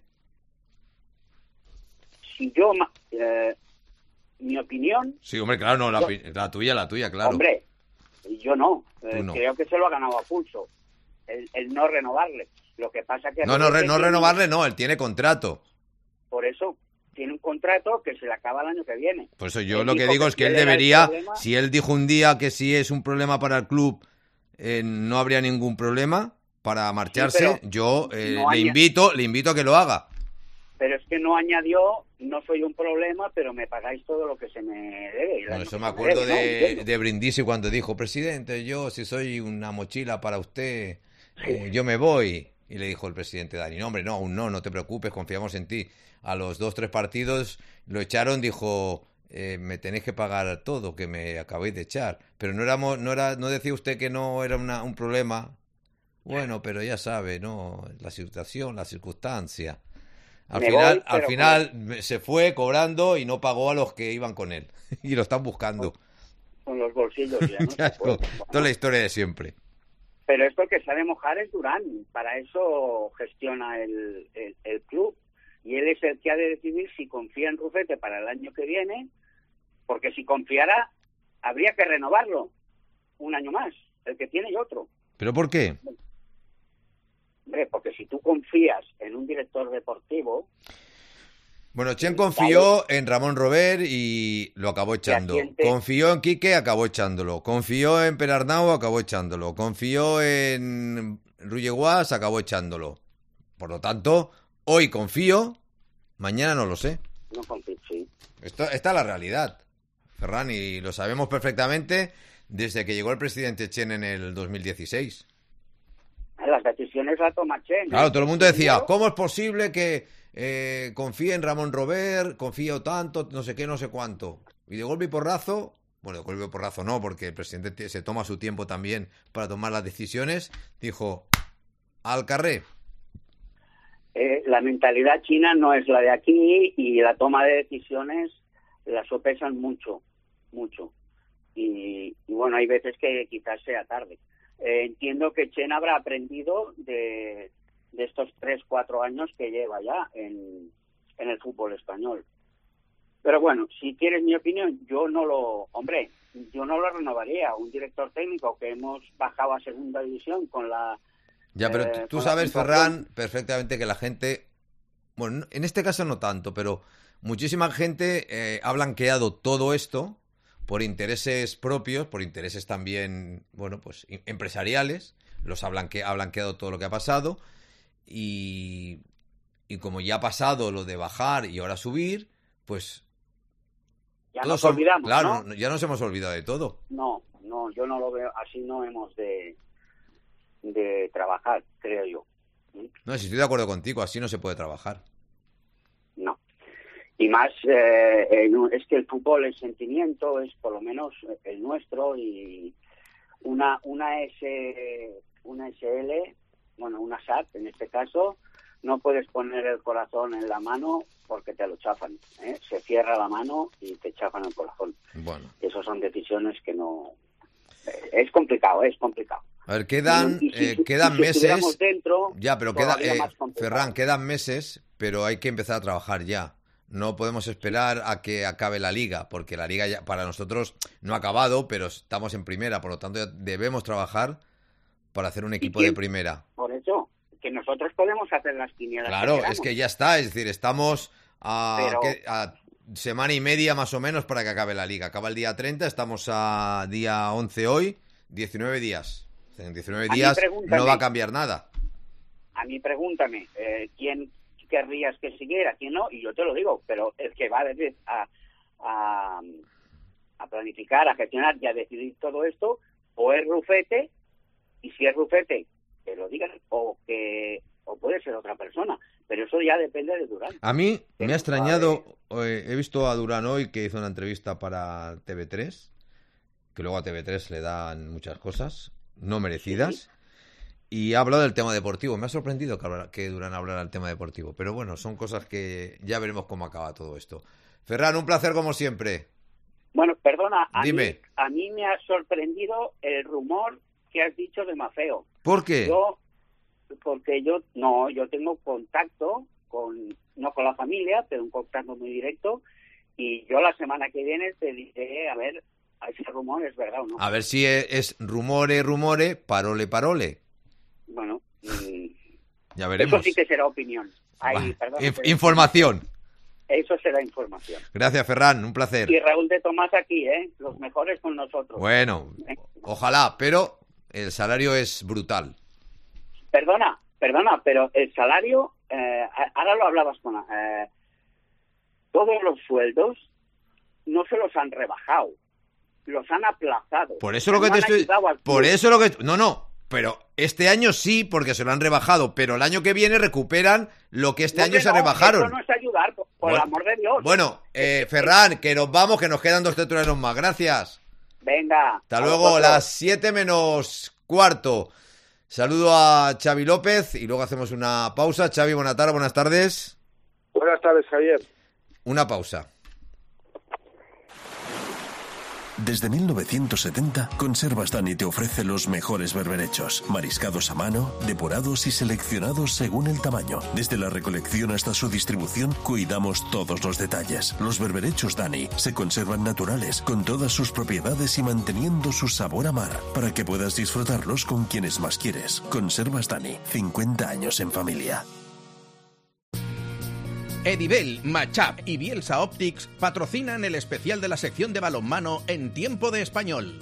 Si yo... Eh, mi opinión... Sí, hombre, claro, no, la, yo, la tuya, la tuya, claro. Hombre, yo no. Eh, no. Creo que se lo ha ganado a pulso. El, el no renovarle. Lo que pasa que... No, no, re, no renovarle, no, él tiene contrato. Por eso... tiene un contrato que se le acaba el año que viene. Por eso yo él lo que digo que es que él debería, si él dijo un día que si es un problema para el club, eh, no habría ningún problema para marcharse, sí, yo eh, no le invito, le invito a que lo haga. Pero es que no añadió, no soy un problema, pero me pagáis todo lo que se me debe. Bueno, eso me acuerdo me debe, de, ¿no? de Brindisi cuando dijo, presidente, yo si soy una mochila para usted, sí. eh, yo me voy. Y le dijo el presidente Dani, no, hombre, no, aún no, no te preocupes, confiamos en ti. A los dos, tres partidos lo echaron, dijo, eh, me tenéis que pagar todo, que me acabáis de echar. Pero no éramos, no era, no decía usted que no era una, un problema. Bueno, pero ya sabe, ¿no? La situación, la circunstancia. Al me final, voy, al final con... se fue cobrando y no pagó a los que iban con él. Y lo están buscando. Con los bolsillos ya, ¿no? ya, con, toda la historia de siempre. Pero esto que sabe mojar es Durán. Para eso gestiona el, el, el club. Y él es el que ha de decidir si confía en Rufete para el año que viene, porque si confiara, habría que renovarlo un año más, el que tiene y otro. ¿Pero por qué? Hombre, porque si tú confías en un director deportivo... Bueno, Chen confió en Ramón Robert y lo acabó echando. Te... Confió en Quique, acabó echándolo. Confió en Perarnau, acabó echándolo. Confió en Rulleguas, acabó echándolo. Por lo tanto... Hoy confío, mañana no lo sé. No confío, sí. Esto, esta es la realidad, Ferran, y lo sabemos perfectamente desde que llegó el presidente Chen en el dos mil dieciséis. Las decisiones las toma Chen. Claro, todo el mundo decía, ¿cómo es posible que eh, confíe en Ramón Robert, confío tanto, no sé qué, no sé cuánto? Y de golpe y porrazo, bueno, de golpe y porrazo no, porque el presidente se toma su tiempo también para tomar las decisiones, dijo, al carré. Eh, la mentalidad china no es la de aquí y la toma de decisiones la sopesan mucho, mucho. Y, y bueno, hay veces que quizás sea tarde. Eh, entiendo que Chen habrá aprendido de, de estos tres, cuatro años que lleva ya en, en el fútbol español. Pero bueno, si quieres mi opinión, yo no lo... Hombre, yo no lo renovaría. Un director técnico que hemos bajado a segunda división con la... Ya, pero eh, tú sabes, Ferran, perfectamente que la gente... Bueno, en este caso no tanto, pero muchísima gente eh, ha blanqueado todo esto por intereses propios, por intereses también, bueno, pues empresariales, los ha, blanque, ha blanqueado todo lo que ha pasado y, y como ya ha pasado lo de bajar y ahora subir, pues... Ya nos son, olvidamos, claro, ¿no? Ya nos hemos olvidado de todo. No, no, yo no lo veo, así no hemos de, de trabajar, creo yo. No, si estoy de acuerdo contigo, así no se puede trabajar. No. Y más, eh, es que el fútbol es sentimiento, es por lo menos el nuestro, y una una S, una S L, bueno, una S A T en este caso, no puedes poner el corazón en la mano porque te lo chafan, ¿eh? Se cierra la mano y te chafan el corazón. Bueno. Esas son decisiones que no... Es complicado, es complicado. A ver, quedan, y si, eh, si, quedan si meses... Dentro, ya, pero queda... Eh, Ferran, quedan meses, pero hay que empezar a trabajar ya. No podemos esperar a que acabe la liga, porque la liga ya para nosotros no ha acabado, pero estamos en primera, por lo tanto debemos trabajar para hacer un equipo de primera. Por eso, que nosotros podemos hacer las quinielas. Claro, que es que ya está, es decir, estamos a, pero... ¿qué? a semana y media más o menos para que acabe la liga. Acaba el día treinta, estamos a día once hoy, diecinueve días. En diecinueve días no va a cambiar nada. A mí pregúntame, eh, ¿quién querrías que siguiera, quién no? Y yo te lo digo, pero el que va a, decir, a, a, a planificar, a gestionar y a decidir todo esto, o es Rufete, y si es Rufete, que lo digan, o que o puede ser otra persona, pero eso ya depende de Durán. A mí me ha extrañado, eh, he visto a Durán hoy que hizo una entrevista para T V tres, que luego a T V tres le dan muchas cosas no merecidas, sí. Y ha hablado del tema deportivo. Me ha sorprendido que, que Durán hablara del tema deportivo, pero bueno, son cosas que ya veremos cómo acaba todo esto. Ferran, un placer como siempre. Bueno, perdona, a, Dime. Mí, a mí me ha sorprendido el rumor que has dicho de Maffeo. ¿Por qué? Yo, porque yo, no, yo tengo contacto con, no con la familia, pero un contacto muy directo, y yo la semana que viene te diré, a ver, a ese rumor es verdad o no. A ver si es, es rumore, rumore, parole, parole. Bueno, mmm, ya veremos. Eso sí que será opinión. Ay, perdón, Inf- información. Eso será información. Gracias, Ferran, un placer. Y Raúl de Tomás aquí, ¿eh? Los mejores con nosotros. Bueno, ojalá, pero el salario es brutal. Perdona, perdona, pero el salario, eh, ahora lo hablabas con... Eh, todos los sueldos no se los han rebajado, los han aplazado. Por eso lo que te estoy... Por eso lo que... No, no. Pero este año sí, porque se lo han rebajado, pero el año que viene recuperan lo que este no, año que se no, rebajaron. Eso no es ayudar, por, por bueno, el amor de Dios. Bueno, eh, Ferran, que nos vamos, que nos quedan dos titulares más. Gracias. Venga. Hasta luego, las siete menos cuarto. Saludo a Xavi López y luego hacemos una pausa. Xavi, buenas tardes, buenas tardes. Buenas tardes, Javier. Una pausa. Desde mil novecientos setenta, Conservas Dani te ofrece los mejores berberechos, mariscados a mano, depurados y seleccionados según el tamaño. Desde la recolección hasta su distribución, cuidamos todos los detalles. Los berberechos Dani se conservan naturales, con todas sus propiedades y manteniendo su sabor a mar, para que puedas disfrutarlos con quienes más quieres. Conservas Dani, cincuenta años en familia. Edibel, Machap y Bielsa Optics patrocinan el especial de la sección de balonmano en Tiempo de Español.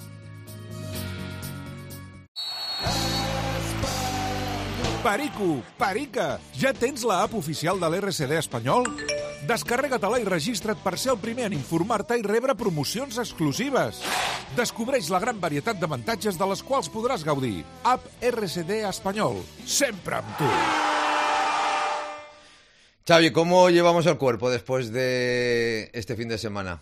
Perico, Perica, ja tens la app oficial de l'R C D espanyol? Descarrega-te-la i registra't per ser el primer en informar-te i rebre promocions exclusives. Descobreix la gran varietat d'avantatges de les quals podràs gaudir. App R C D Espanyol. Sempre amb tu. Xavi, ¿cómo llevamos el cuerpo después de este fin de semana?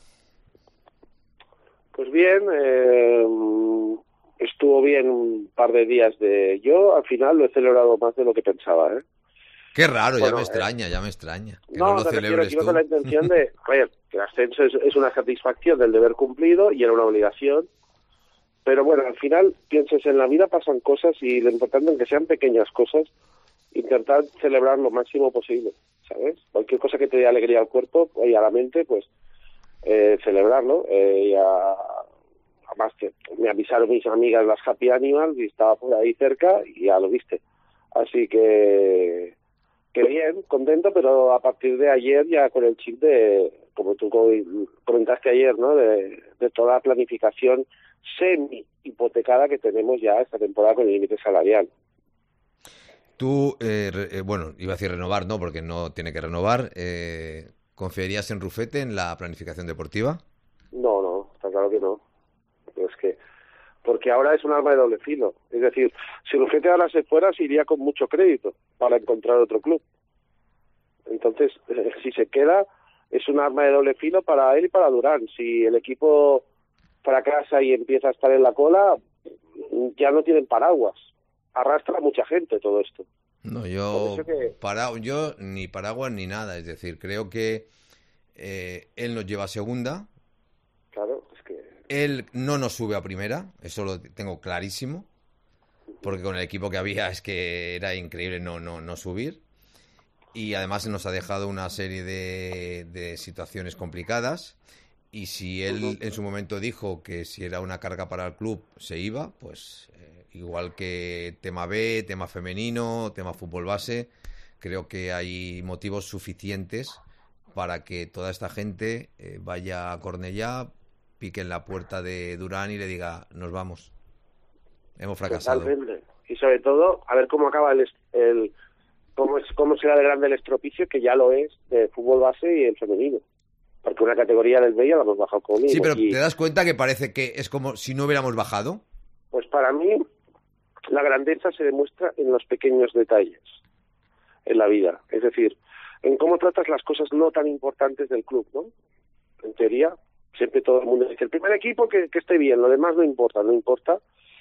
Pues bien, eh, estuvo bien un par de días de... Yo al final lo he celebrado más de lo que pensaba, ¿eh? Qué raro, bueno, ya me eh, extraña, ya me extraña. Que no, no lo me refiero celebres que iba tú. con la intención de... Oye, que el ascenso es, es una satisfacción del deber cumplido y era una obligación. Pero bueno, al final, pienses, en la vida pasan cosas y lo importante es que sean pequeñas cosas, intentar celebrar lo máximo posible, ¿sabes? Cualquier cosa que te dé alegría al cuerpo y a la mente, pues eh, celebrarlo. Eh, y a, además que me avisaron mis amigas las Happy Animals y estaba por ahí cerca y ya lo viste. Así que, que bien, contento, pero a partir de ayer ya con el chip de, como tú comentaste ayer, ¿no? De, de toda la planificación semi hipotecada que tenemos ya esta temporada con el límite salarial. Tú, eh, re, eh, bueno, iba a decir renovar, ¿no? Porque no tiene que renovar. Eh, ¿Confiarías en Rufete en la planificación deportiva? No, no, está claro que no. Es que, porque ahora es un arma de doble filo. Es decir, si Rufete ahora se fuera, se iría con mucho crédito para encontrar otro club. Entonces, eh, si se queda, es un arma de doble filo para él y para Durán. Si el equipo fracasa y empieza a estar en la cola, ya no tienen paraguas. Arrastra a mucha gente todo esto. No, yo, que... para, yo ni paraguas ni nada. Es decir, creo que eh, él nos lleva a segunda. Claro, es que... Él no nos sube a primera, eso lo tengo clarísimo. Porque con el equipo que había es que era increíble no, no, no subir. Y además nos ha dejado una serie de, de situaciones complicadas. Y si él uh-huh. en su momento dijo que si era una carga para el club se iba, pues eh, igual que tema B, tema femenino, tema fútbol base, creo que hay motivos suficientes para que toda esta gente eh, vaya a Cornellá, pique en la puerta de Durán y le diga, nos vamos, hemos fracasado. Totalmente. Y sobre todo, a ver cómo acaba el... el cómo, es, cómo será de grande el estropicio, que ya lo es, de fútbol base y el femenino. Porque una categoría del B ya la hemos bajado conmigo. Sí, pero y, ¿te das cuenta que parece que es como si no hubiéramos bajado? Pues para mí, la grandeza se demuestra en los pequeños detalles en la vida. Es decir, en cómo tratas las cosas no tan importantes del club, ¿no? En teoría, siempre todo el mundo dice, el primer equipo que, que esté bien, lo demás no importa, no importa.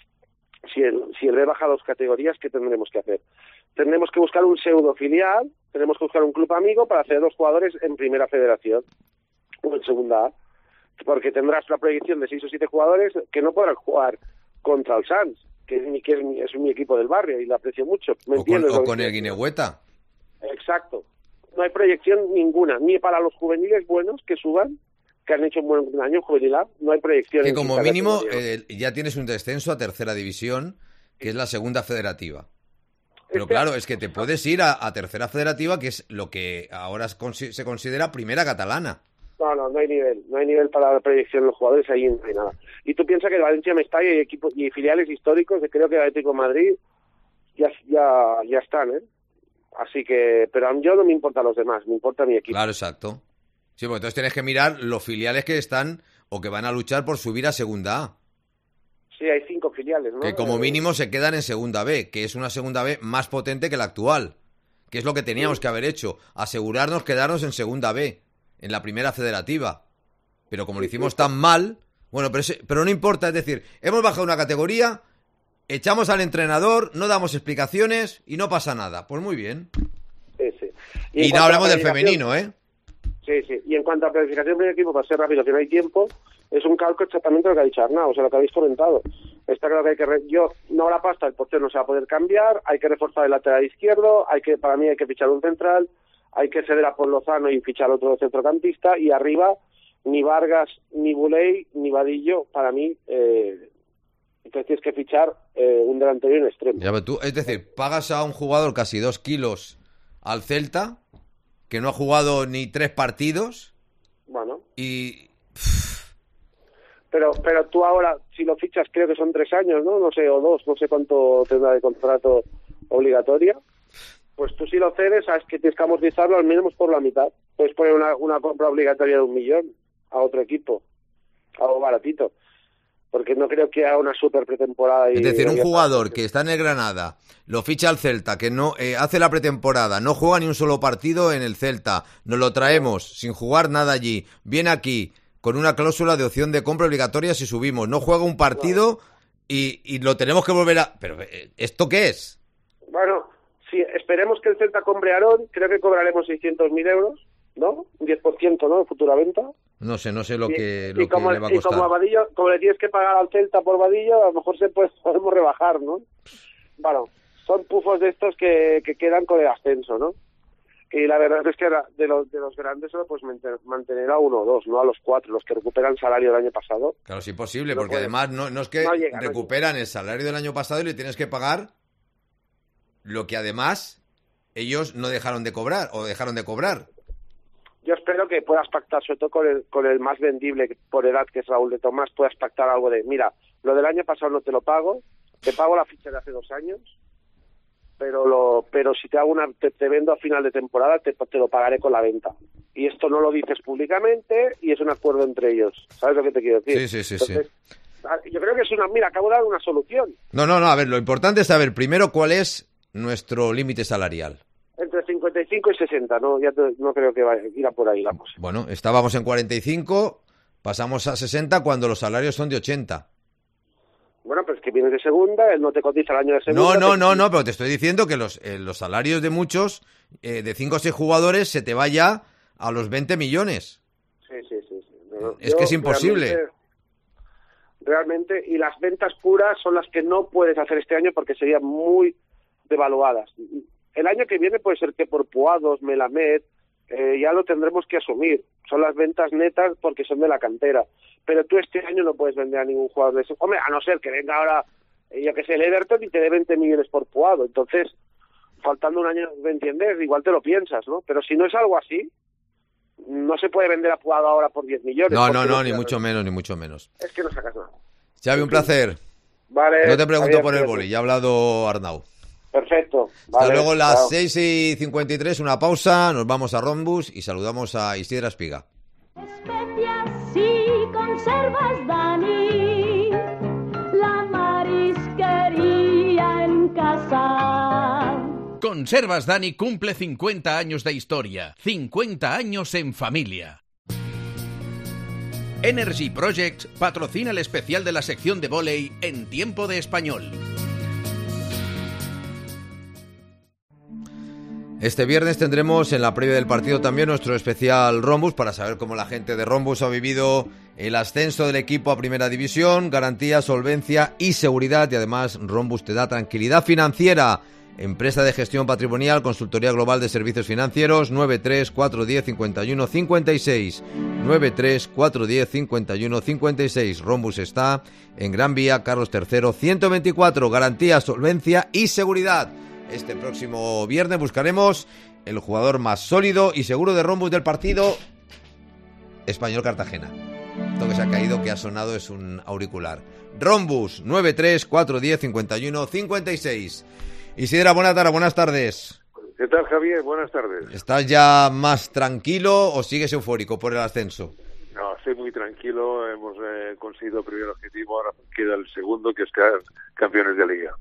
Si el, si el B baja dos categorías, ¿qué tendremos que hacer? Tendremos que buscar un pseudo filial, tenemos que buscar un club amigo para hacer dos jugadores en primera federación o en segunda A, porque tendrás la proyección de seis o siete jugadores que no podrán jugar contra el Sanz, que es mi, que es mi, es mi equipo del barrio y lo aprecio mucho. ¿Me o con, o con que... el Guinehueta. Exacto. No hay proyección ninguna, ni para los juveniles buenos que suban, que han hecho un buen año juvenil A, no hay proyección. Que como mínimo eh, ya tienes un descenso a tercera división, que es la segunda federativa. Pero este... claro, es que te puedes ir a, a tercera federativa, que es lo que ahora se considera primera catalana. No, no, no hay nivel, no hay nivel para la proyección de los jugadores, ahí no hay nada. Y tú piensas que el Valencia Mestalla y equipos y filiales históricos, creo que el Atlético de Madrid ya, ya, ya están, ¿eh? Así que, pero a mí yo no me importan los demás, me importa mi equipo. Claro, exacto. Sí, porque entonces tienes que mirar los filiales que están o que van a luchar por subir a segunda A. Sí, hay cinco filiales, ¿no? Que como eh... mínimo se quedan en segunda B, que es una segunda B más potente que la actual. Que es lo que teníamos sí. que haber hecho, asegurarnos quedarnos en segunda B. En la primera federativa. Pero como lo hicimos tan mal, bueno, pero, ese, pero no importa, es decir, hemos bajado una categoría, echamos al entrenador, no damos explicaciones y no pasa nada. Pues muy bien. Sí, sí. Y, y no hablamos del femenino, ¿eh? Sí, sí. Y en cuanto a planificación del equipo, para ser rápido, que no hay tiempo, es un calco exactamente lo que ha dicho Arnau, o sea, lo que habéis comentado. Está claro que hay que... Re... Yo, no la pasta, el portero no se va a poder cambiar, hay que reforzar el lateral izquierdo, hay que, para mí hay que fichar un central, hay que ceder a Pol Lozano y fichar otro centrocampista, y arriba ni Vargas, ni Buley, ni Vadillo, para mí, eh, entonces tienes que fichar eh, un delantero y un extremo. Ya, pero tú, es decir, pagas a un jugador casi dos kilos al Celta, que no ha jugado ni tres partidos, bueno, y... Pero, pero tú ahora, si lo fichas, creo que son tres años, ¿no? No sé, o dos, no sé cuánto tendrá de contrato obligatoria. Pues tú si lo cedes, sabes que tienes que amortizarlo al menos por la mitad. puedes poner una, una compra obligatoria de un millón a otro equipo, algo baratito. Porque no creo que haga una super pretemporada. Y es decir, un jugador que está en el Granada, lo ficha al Celta, que no eh, hace la pretemporada, no juega ni un solo partido en el Celta, nos lo traemos sin jugar nada allí, viene aquí con una cláusula de opción de compra obligatoria si subimos, no juega un partido y, y lo tenemos que volver a... ¿Pero esto qué es? Bueno, si esperemos que el Celta compre a Aarón, creo que cobraremos seiscientos mil euros, ¿no? Un diez por ciento, ¿no? De futura venta. No sé, no sé lo que, y, lo y como, que le va a costar. Y como a Vadillo, como le tienes que pagar al Celta por Vadillo, a lo mejor se puede, podemos rebajar, ¿no? Bueno, son pufos de estos que, que quedan con el ascenso, ¿no? Y la verdad es que de los, de los grandes solo pues mantener a uno o dos, no a los cuatro, los que recuperan salario del año pasado. Claro, es imposible, no porque puede. además no, no es que no llega, recuperan no el salario del año pasado y le tienes que pagar lo que además ellos no dejaron de cobrar o dejaron de cobrar. Yo espero que puedas pactar, sobre todo con el, con el más vendible por edad, que es Raúl de Tomás, puedas pactar algo de, mira, lo del año pasado no te lo pago, te pago la ficha de hace dos años, pero lo pero si te hago una te, te vendo a final de temporada, te, te lo pagaré con la venta. Y esto no lo dices públicamente y es un acuerdo entre ellos. ¿Sabes lo que te quiero decir? Sí, sí, sí. Entonces, sí. Yo creo que es una... Mira, acabo de dar una solución. No, no, no, a ver, lo importante es saber primero cuál es nuestro límite salarial. Entre cincuenta y cinco y sesenta, ¿no? Ya te, no creo que vaya, irá por ahí la cosa. Bueno, estábamos en cuarenta y cinco, pasamos a sesenta cuando los salarios son de ochenta. Bueno, pero es que vienes de segunda, él no te cotiza el año de segunda. No, no, te... no, no, pero te estoy diciendo que los, eh, los salarios de muchos, eh, de cinco o seis jugadores, se te vaya a los veinte millones. Sí, sí, sí. sí. No, no. Es Yo, que es imposible. Realmente, realmente, y las ventas puras son las que no puedes hacer este año porque serían muy devaluadas. El año que viene puede ser que por Puados, Melamed, eh, ya lo tendremos que asumir. Son las ventas netas porque son de la cantera. Pero tú este año no puedes vender a ningún jugador de ese. Hombre, a no ser que venga ahora, eh, yo que sé, el Everton y te dé veinte millones por Puado. Entonces, faltando un año, ¿me entiendes? Igual te lo piensas, ¿no? Pero si no es algo así, no se puede vender a Puado ahora por diez millones. No, no, no, ni mucho menos, ni mucho menos. Es que no sacas nada. Xavi, un placer. Vale. No te pregunto adiós, por el adiós. boli, ya ha hablado Arnau. Perfecto. Hasta Vale, luego, las chao. seis y cincuenta y tres, una pausa, nos vamos a Rombus y saludamos a Isidra Espiga. Especias y conservas, Dani, la marisquería en casa. Conservas Dani cumple cincuenta años de historia, cincuenta años en familia. Energy Projects patrocina el especial de la sección de vóley en Tiempo de Español. Este viernes tendremos en la previa del partido también nuestro especial Rombus para saber cómo la gente de Rombus ha vivido el ascenso del equipo a Primera División, garantía, solvencia y seguridad, y además Rombus te da tranquilidad financiera. Empresa de gestión patrimonial, consultoría global de servicios financieros, nueve tres cuatro uno cero cinco uno cinco seis, nueve tres cuatro uno cero cinco uno cinco seis. Rombus está en Gran Vía, Carlos tercero, ciento veinticuatro, garantía, solvencia y seguridad. Este próximo viernes buscaremos el jugador más sólido y seguro de Rombus del partido, Español Cartagena. Esto que se ha caído, que ha sonado, es un auricular. Rombus, nueve tres cuatro uno cero cinco uno cinco seis. Isidra, buenas tardes, buenas tardes. ¿Qué tal, Javier? Buenas tardes. ¿Estás ya más tranquilo o sigues eufórico por el ascenso? No, estoy muy tranquilo. Hemos eh, conseguido el primer objetivo, ahora queda el segundo, que es quedar campeones de liga.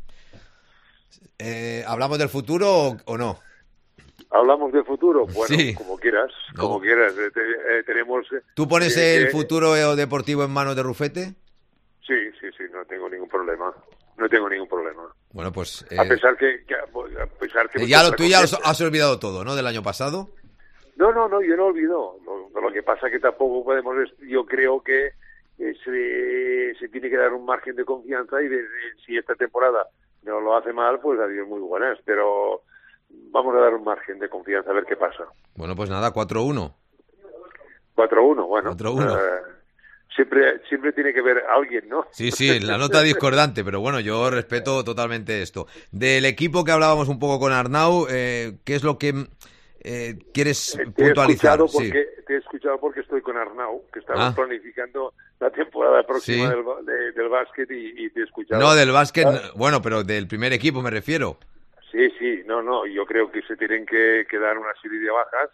Eh, ¿Hablamos del futuro o, o no? ¿Hablamos del futuro? Bueno, Sí. como quieras, No. como quieras. Eh, te- eh, tenemos... eh, ¿Tú pones eh, el eh, futuro deportivo en manos de Rufete? Sí, sí, sí, no tengo ningún problema. No tengo ningún problema. Bueno, pues... eh, A pesar que... que- a pesar que eh, ya lo, me tú ya cuesta lo has olvidado todo, ¿no? Del año pasado. No, no, no, yo no olvido. Lo, lo que pasa que tampoco podemos, yo creo que eh, se, se tiene que dar un margen de confianza y de, de- si esta temporada no lo hace mal, pues adiós, muy buenas. Pero vamos a dar un margen de confianza a ver qué pasa. Bueno, pues nada, cuatro uno. cuatro uno, bueno. cuatro uno. eh, siempre, siempre tiene que haber alguien, ¿no? Sí, sí, la nota discordante, pero bueno, yo respeto totalmente esto. Del equipo que hablábamos un poco con Arnau, eh, ¿qué es lo que eh, quieres Te he puntualizar? escuchado Sí. porque, te he escuchado porque estoy con Arnau, que estamos Ah. planificando la temporada próxima Sí. del, ba- de- del básquet y, y te he escuchado. No, del básquet, Ah, no, bueno, pero del primer equipo me refiero. Sí, sí, no, no, yo creo que se tienen que, que dar una serie de bajas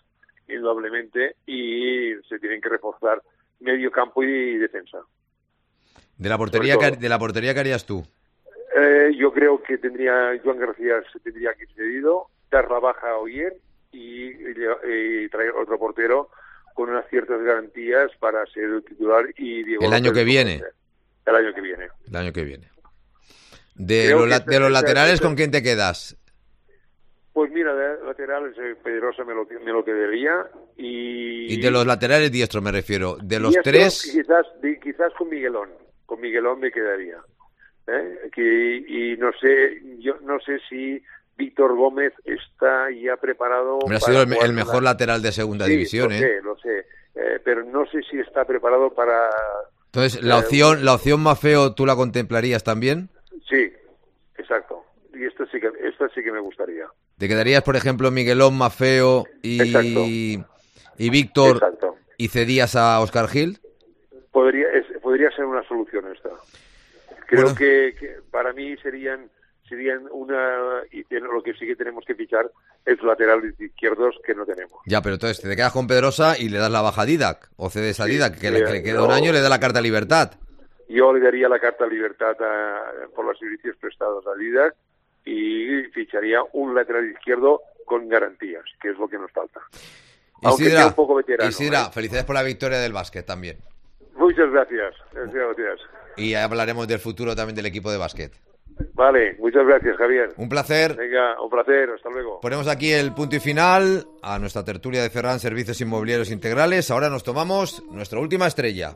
indudablemente, y se tienen que reforzar medio campo y defensa. De la portería, que, de la portería ¿qué harías tú? Eh, yo creo que tendría Joan García se tendría que ir cedido, dar la baja a Oyer y, y, y traer otro portero con unas ciertas garantías para ser el titular y Diego el año que viene. El año que viene. El año que viene. De, los, la, de los laterales, ¿con quién te quedas? Pues mira, de laterales, eh, Pedrosa me lo, me lo quedaría y... Y de los laterales diestros me refiero. De los diestros, tres... Quizás, de, quizás con Miguelón. Con Miguelón me quedaría. ¿Eh? Que, y no sé, yo no sé si Víctor Gómez está ya preparado. Me ha sido el, el mejor la... lateral de segunda sí, división, lo ¿eh? sé, lo sé. Eh, pero no sé si está preparado para... Entonces, la eh, opción, la opción Maffeo, ¿tú la contemplarías también? Sí, exacto. Y esta sí que, esta sí que me gustaría. ¿Te quedarías, por ejemplo, Miguelón, Maffeo y, y Víctor Exacto. y cedías a Óscar Gil? Podría, es, podría ser una solución esta. Creo Bueno. que, que para mí serían serían una... Y lo que sí que tenemos que fichar es laterales izquierdos que no tenemos. Ya, pero entonces te quedas con Pedrosa y le das la baja a Didac, o cedes a Sí, Didac, que, eh, le, que le queda no. un año y le da la carta libertad. Yo le daría la carta libertad a, por los servicios prestados a Didac y ficharía un lateral izquierdo con garantías, que es lo que nos falta. Aunque Isidra, sea un poco veterano. Isidra, ¿eh? felicidades por la victoria del básquet también. Muchas gracias. Gracias. Y hablaremos del futuro también del equipo de básquet. Vale, muchas gracias, Javier. Un placer. Venga, un placer, hasta luego. Ponemos aquí el punto y final a nuestra tertulia de Ferran Servicios Inmobiliarios Integrales. Ahora nos tomamos nuestra última estrella.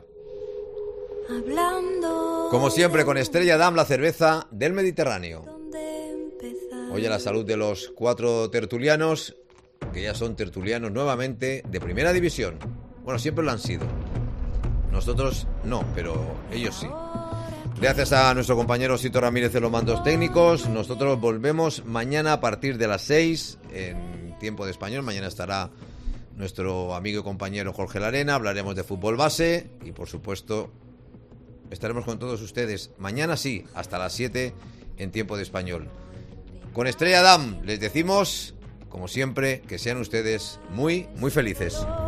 Hablando Como siempre, con Estrella Damm, la cerveza del Mediterráneo. Hoy a la salud de los cuatro tertulianos, que ya son tertulianos nuevamente de primera división. Bueno, siempre lo han sido. Nosotros no, pero ellos sí. Gracias a nuestro compañero Sito Ramírez de los mandos técnicos. Nosotros volvemos mañana a partir de las seis en tiempo de español. Mañana estará nuestro amigo y compañero Jorge Larena. Hablaremos de fútbol base y, por supuesto, estaremos con todos ustedes mañana sí, hasta las siete en tiempo de español. Con Estrella Damm les decimos, como siempre, que sean ustedes muy, muy felices.